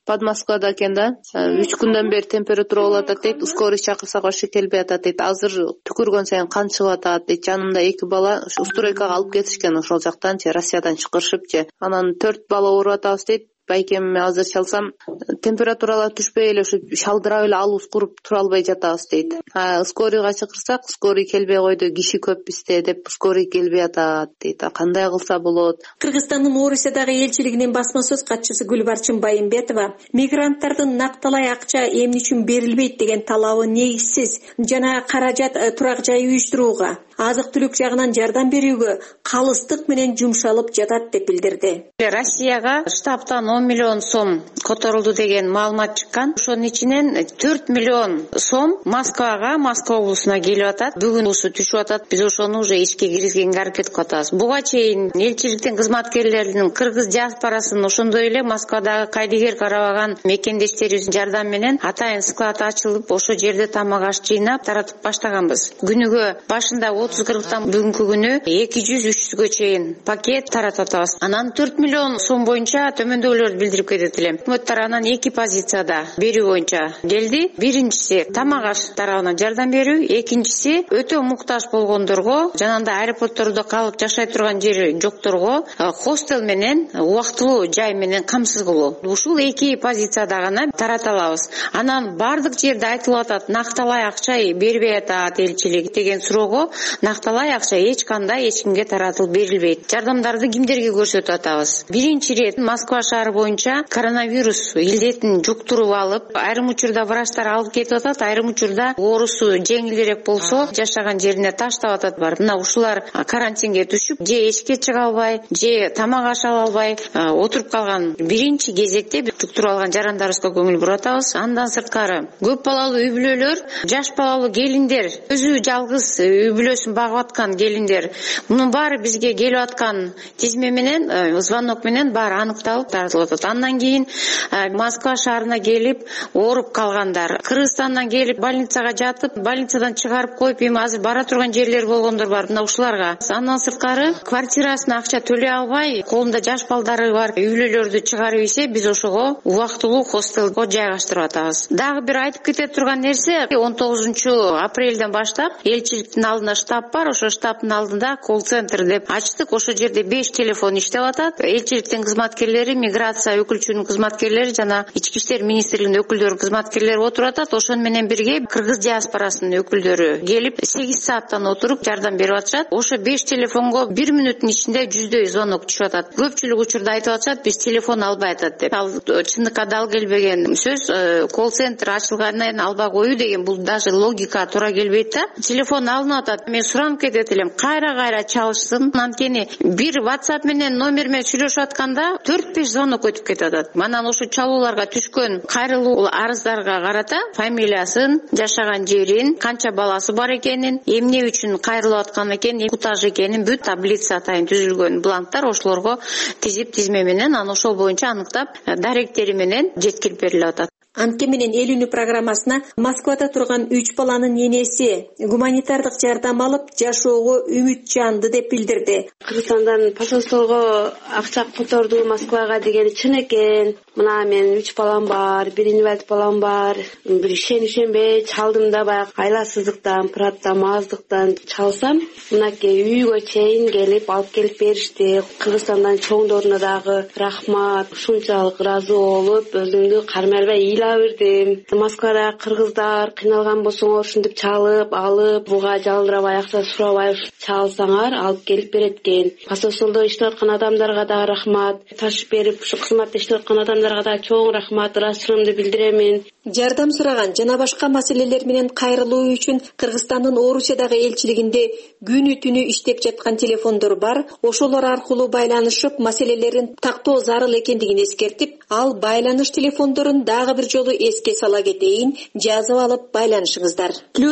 [SPEAKER 5] под Москвада экен да. 3 күндөн бери температура болуп атат дейт. Ускорый чакырсак ошо келбей атат дейт. Азыр түкүргөн сайын кан чыгып атат дейт. Жанымда 2 бала устройкага алып кетишкен ошол жактан Россиядан чакырышып анан 4 бала ооруп атабыз дейт. Байкемме азыр чалсам температуралар түшпөй эле ушу шалдырап эле алыбыз куруп тура албай жатабыз дейт. Скорыйга чакырсак скорый келбей койду, киши көп бизде деп скорый келбей атат дейт. Кандай кылса болот?
[SPEAKER 13] Кыргызстандын Орусиядагы элчилигинин басма сөз катчысы Гүлбарчын Байымбетова мигранттардын накталай акча эмне үчүн берилбейт деген талабы негизсиз жана каражат турак жай уюштурууга, азык-түлүк жагынан жардам берүүгө калыстык менен жумшалып жатат деп билдирди.
[SPEAKER 5] Россияга штабтан 10 миллион сом которулду деген маалымат чыккан. Ошонун ичинен 4 миллион сом Москвага, Москва облусуна келип атат. Бүгүн ушу түшүп атат. Биз ошону уже ишке киргизгенге аракет кылып атабыз. Буга чейин элчиликтин кызматкерлеринин кыргыз диаспорасынын ошондой эле Москвадагы кайдыгер карабаган мекендештерибиздин жардамы менен атайын склад ачылып, ошол жерде тамак аш жыйнап таратып баштаганбыз. Күнүгө башында 30-40тан бүгүнкү күнү 200-300гө чейин пакет таратып атабыз. Анан 4 миллион сом боюнча төмөндөгүлөрдү билдирип кетет элем. Өкмөттөр анан 2 позицияда берүү боюнча келди. Биринчиси тамак аш тарабынан жардам берүү, экинчиси өтө муктаж болгондорго, жанагындай аэропорттордо калып жашай турган жери жокторго хостел менен, убактылуу жай менен камсыз кылуу. Ушул 2 позицияда гана тарата алабыз. Анан бардык жерде айтылып атат, накталай акча бербей атат элчилик деген суроого, накталай акча эч кандай эч кимге таратылып берилбейт. Жардамдарды кимдерге көрсөтүп атабыз? Биринчи рет Москва шаары боюнча коронавирус илдетин жуктуруп алып, айрым учурда врачтар алып кетип атат, айрым учурда оорусу жеңилирээк болсо жашаган жерине таштап атат бар. Мына ушулар карантинге түшүп, же эшикке чыга албай, же тамак аша албай отуруп калган биринчи кезекте жуктуруп алган жарандарыбызга көңүл буруп атабыз. Андан сырткары көп балалуу үй бүлөлөр, жаш балалуу келиндер, өзү жалгыз үй бүлөсүн багып аткан келиндер, мунун баары бизге келип аткан тизме менен, звонок менен баары аныкталып таратылып атат. Андан кийин Москва шаарына келип ооруп калгандар, Кыргызстандан келип больницага жатып, больницадан чыгарып коюп, эми азыр бара турган жерлер болгондор бар. Мына ушуларга. Андан сырткары квартирасына акча төлөй албай, колунда жаш балдары бар үй бүлөлөрдү чыгарып ийсе, биз ошого убактылуу хостелго жайгаштырып атабыз. Дагы бир айтып кете турган нерсе, 19-апрелден баштап элчиликтин алдында штаб бар. Ошо штабтын алдында колл-центр деп ачтык. Ошо жерде 5 телефон иштеп атат. Элчиликтин кызматкерлери, миграция өкүлчүнүн кызматкерлери жана ички иштер министрлигинин өкүлдөрү, кызматкерлери отуруп атат. Ошону менен бирге кыргыз диаспорасынын өкүлдөрү келип 8 сааттан отуруп жардам берип атышат. Ошо 5 телефонго 1 мүнөттүн ичинде 100дөй звонок түшүп атат. Көпчүлүк учурда айтып атышат, биз телефон албай атат деп. Ал чындыкка дал келбеген сөз. Колл-центр ачылгандан албай коюу деген бул даже логика туура келбейт да. Телефон алынып атат. Мен суранып кетет элем, кайра чалышсын. Анткени бир WhatsApp менен номер менен сүйлөшүп атканда 4-5 звонок өтүп кетип атат. Манан ошо чалууларга түшкөн кайрылуу арыздарга карата фамилиясын, жашаган жерин, канча баласы бар экенин, эмне үчүн кайрылып аткан экен, кутаж экенин бүт таблица атайын түзүлгөн бланктар ошолорго тизип тизме менен анан ошол боюнча аныктап даректери менен жеткирип берилип атат.
[SPEAKER 13] Анткени менен эл үнү программасына Москвада турган 3 баланын энеси гуманитардык жардам алып жашоого үмүт жанды деп билдирди.
[SPEAKER 7] Кыргызстандан посольствого акча которду Москвага дегени чын экен. Мына мен 3 балам бар, бир инвалид балам бар. Бир ишенбей чалдым да баягы айласыздыктан, маздыктан чалсам, мынакей үйгө чейин келип алып келип беришти. Кыргызстандан чоңдоруна дагы рахмат. Ушунчалык ыраазы болуп, өзүмдү кармалбай бердим. Москвада кыргыздар кыйналган болсоңор ушинтип чалып, алып, буга жалдырабай, акча сурабай чалсаңар алып келип берет экен. Посольстводо иштеп аткан адамдарга да рахмат. Ташып берип, ушу кызматта иштеп аткан адамдарга да чоң рахмат, ыраазычылыгымды билдирем.
[SPEAKER 13] Жардам сураган жана башка маселелер менен кайрылуу үчүн Кыргызстандын Орусиядагы элчилигинде күнү түнү иштеп жаткан телефондор бар. Ошолор аркылуу байланышып, маселелерин тактоо зарыл экендигин эскертип, ал байланыш телефондорун дагы бир жолу эске сала кетейин, жазып алып байланышыңыздар.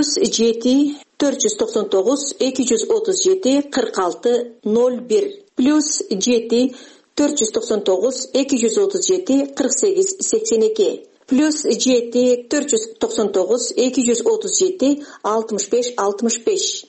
[SPEAKER 13] +7 499 237 46 01 +7 499 237 48 82 +7 499 237 65 65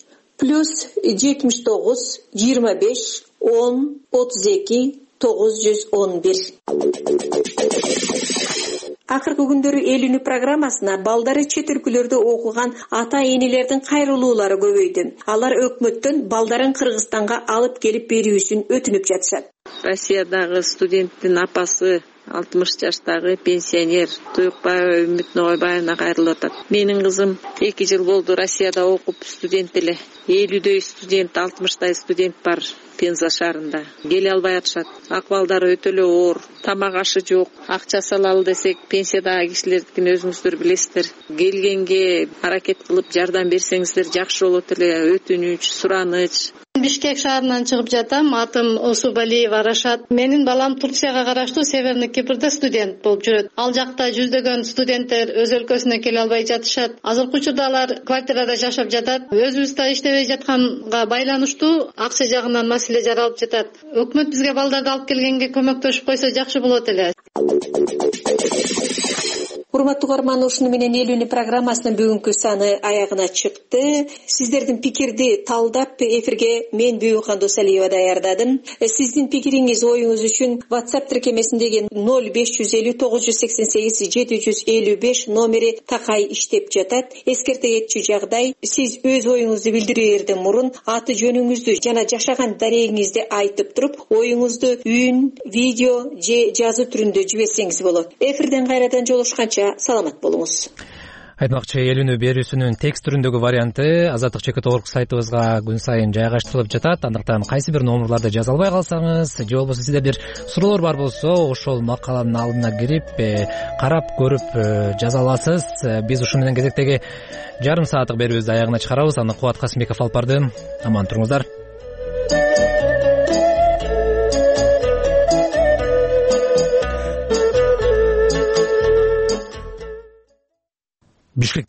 [SPEAKER 13] +79 25 10 32 911. Акыркы күндөрү эл үнү программасына балдары чет өлкөлөрдө окуган ата-энелердин кайрылуулары көбөйдү. Алар өкмөттөн балдарын Кыргызстанга алып келип берүүсүн өтүнүп жатышат.
[SPEAKER 4] Россиядагы студенттин апасы 60 жаштагы пенсионер Туюкбаева Үмүт Ногойбаевна кайрылып атат. Менин кызым 2 жыл болду Россияда окуп студент эле. 50дөй студент, 60дай студент бар Пенза шаарында. Келе албай атышат. Акыбалдары өтө эле оор. Тамак ашы жок. Акча салалы десек, пенсиядагы кишилердикин өзүңүздөр билесиздер. Келгенге аракет кылып жардам берсеңиздер жакшы болот эле. Өтүнүч, сураныч.
[SPEAKER 8] Бишкек шаарынан чыгып жатам. Атым Осубалиева Рашат. Менин балам Турцияга караштуу Северный Кипрде студент болуп жүрөт. Ал жакта жүздөгөн студенттер өз өлкөсүнө келе албай жатышат. Азыркы учурда алар квартирада жашап жатат. Өзүбүздө иштебей жатканга байланыштуу акча жагынан маселе жаралып жатат. Өкмөт бизге балдарды алып келгенге көмөктөшүп койсо жакшы болот эле.
[SPEAKER 13] Урматтуу угарман, ушуну менен эл үнү программасынын бүгүнкү саны аягына чыкты. Сиздердин пикирди талдап эфирге мен Бүйүкхан Досалиева даярдадым. Сиздин пикириңиз, оюңуз үчүн WhatsApp тиркемесиндеги 0550 988 755 номери такай иштеп жатат. Эскерте кетчү жагдай, сиз өз оюңузду билдирээрден мурун аты жөнүңүздү жана жашаган дарегиңизди айтып туруп, оюңузду үн, видео же жазуу түрүндө жиберсеңиз болот. Эфирден кайрадан жолугушканча саламат болуңуз.
[SPEAKER 1] Айтмакчы, эл үнү берүүсүнүн текст түрүндөгү варианты azatlyk.org сайтыбызга күн сайын жайгаштырылып жатат. Андыктан кайсы бир номерларды жаза албай калсаңыз же болбосо сизде бир суроолор бар болсо, ошол макаланын алдына кирип, карап көрүп жаза аласыз. Биз ушуну менен кезектеги жарым сааттык берүүбүздү аягына чыгарабыз. Аны Кубат Касымбеков алып барды. Аман туруңуздар. Бишкек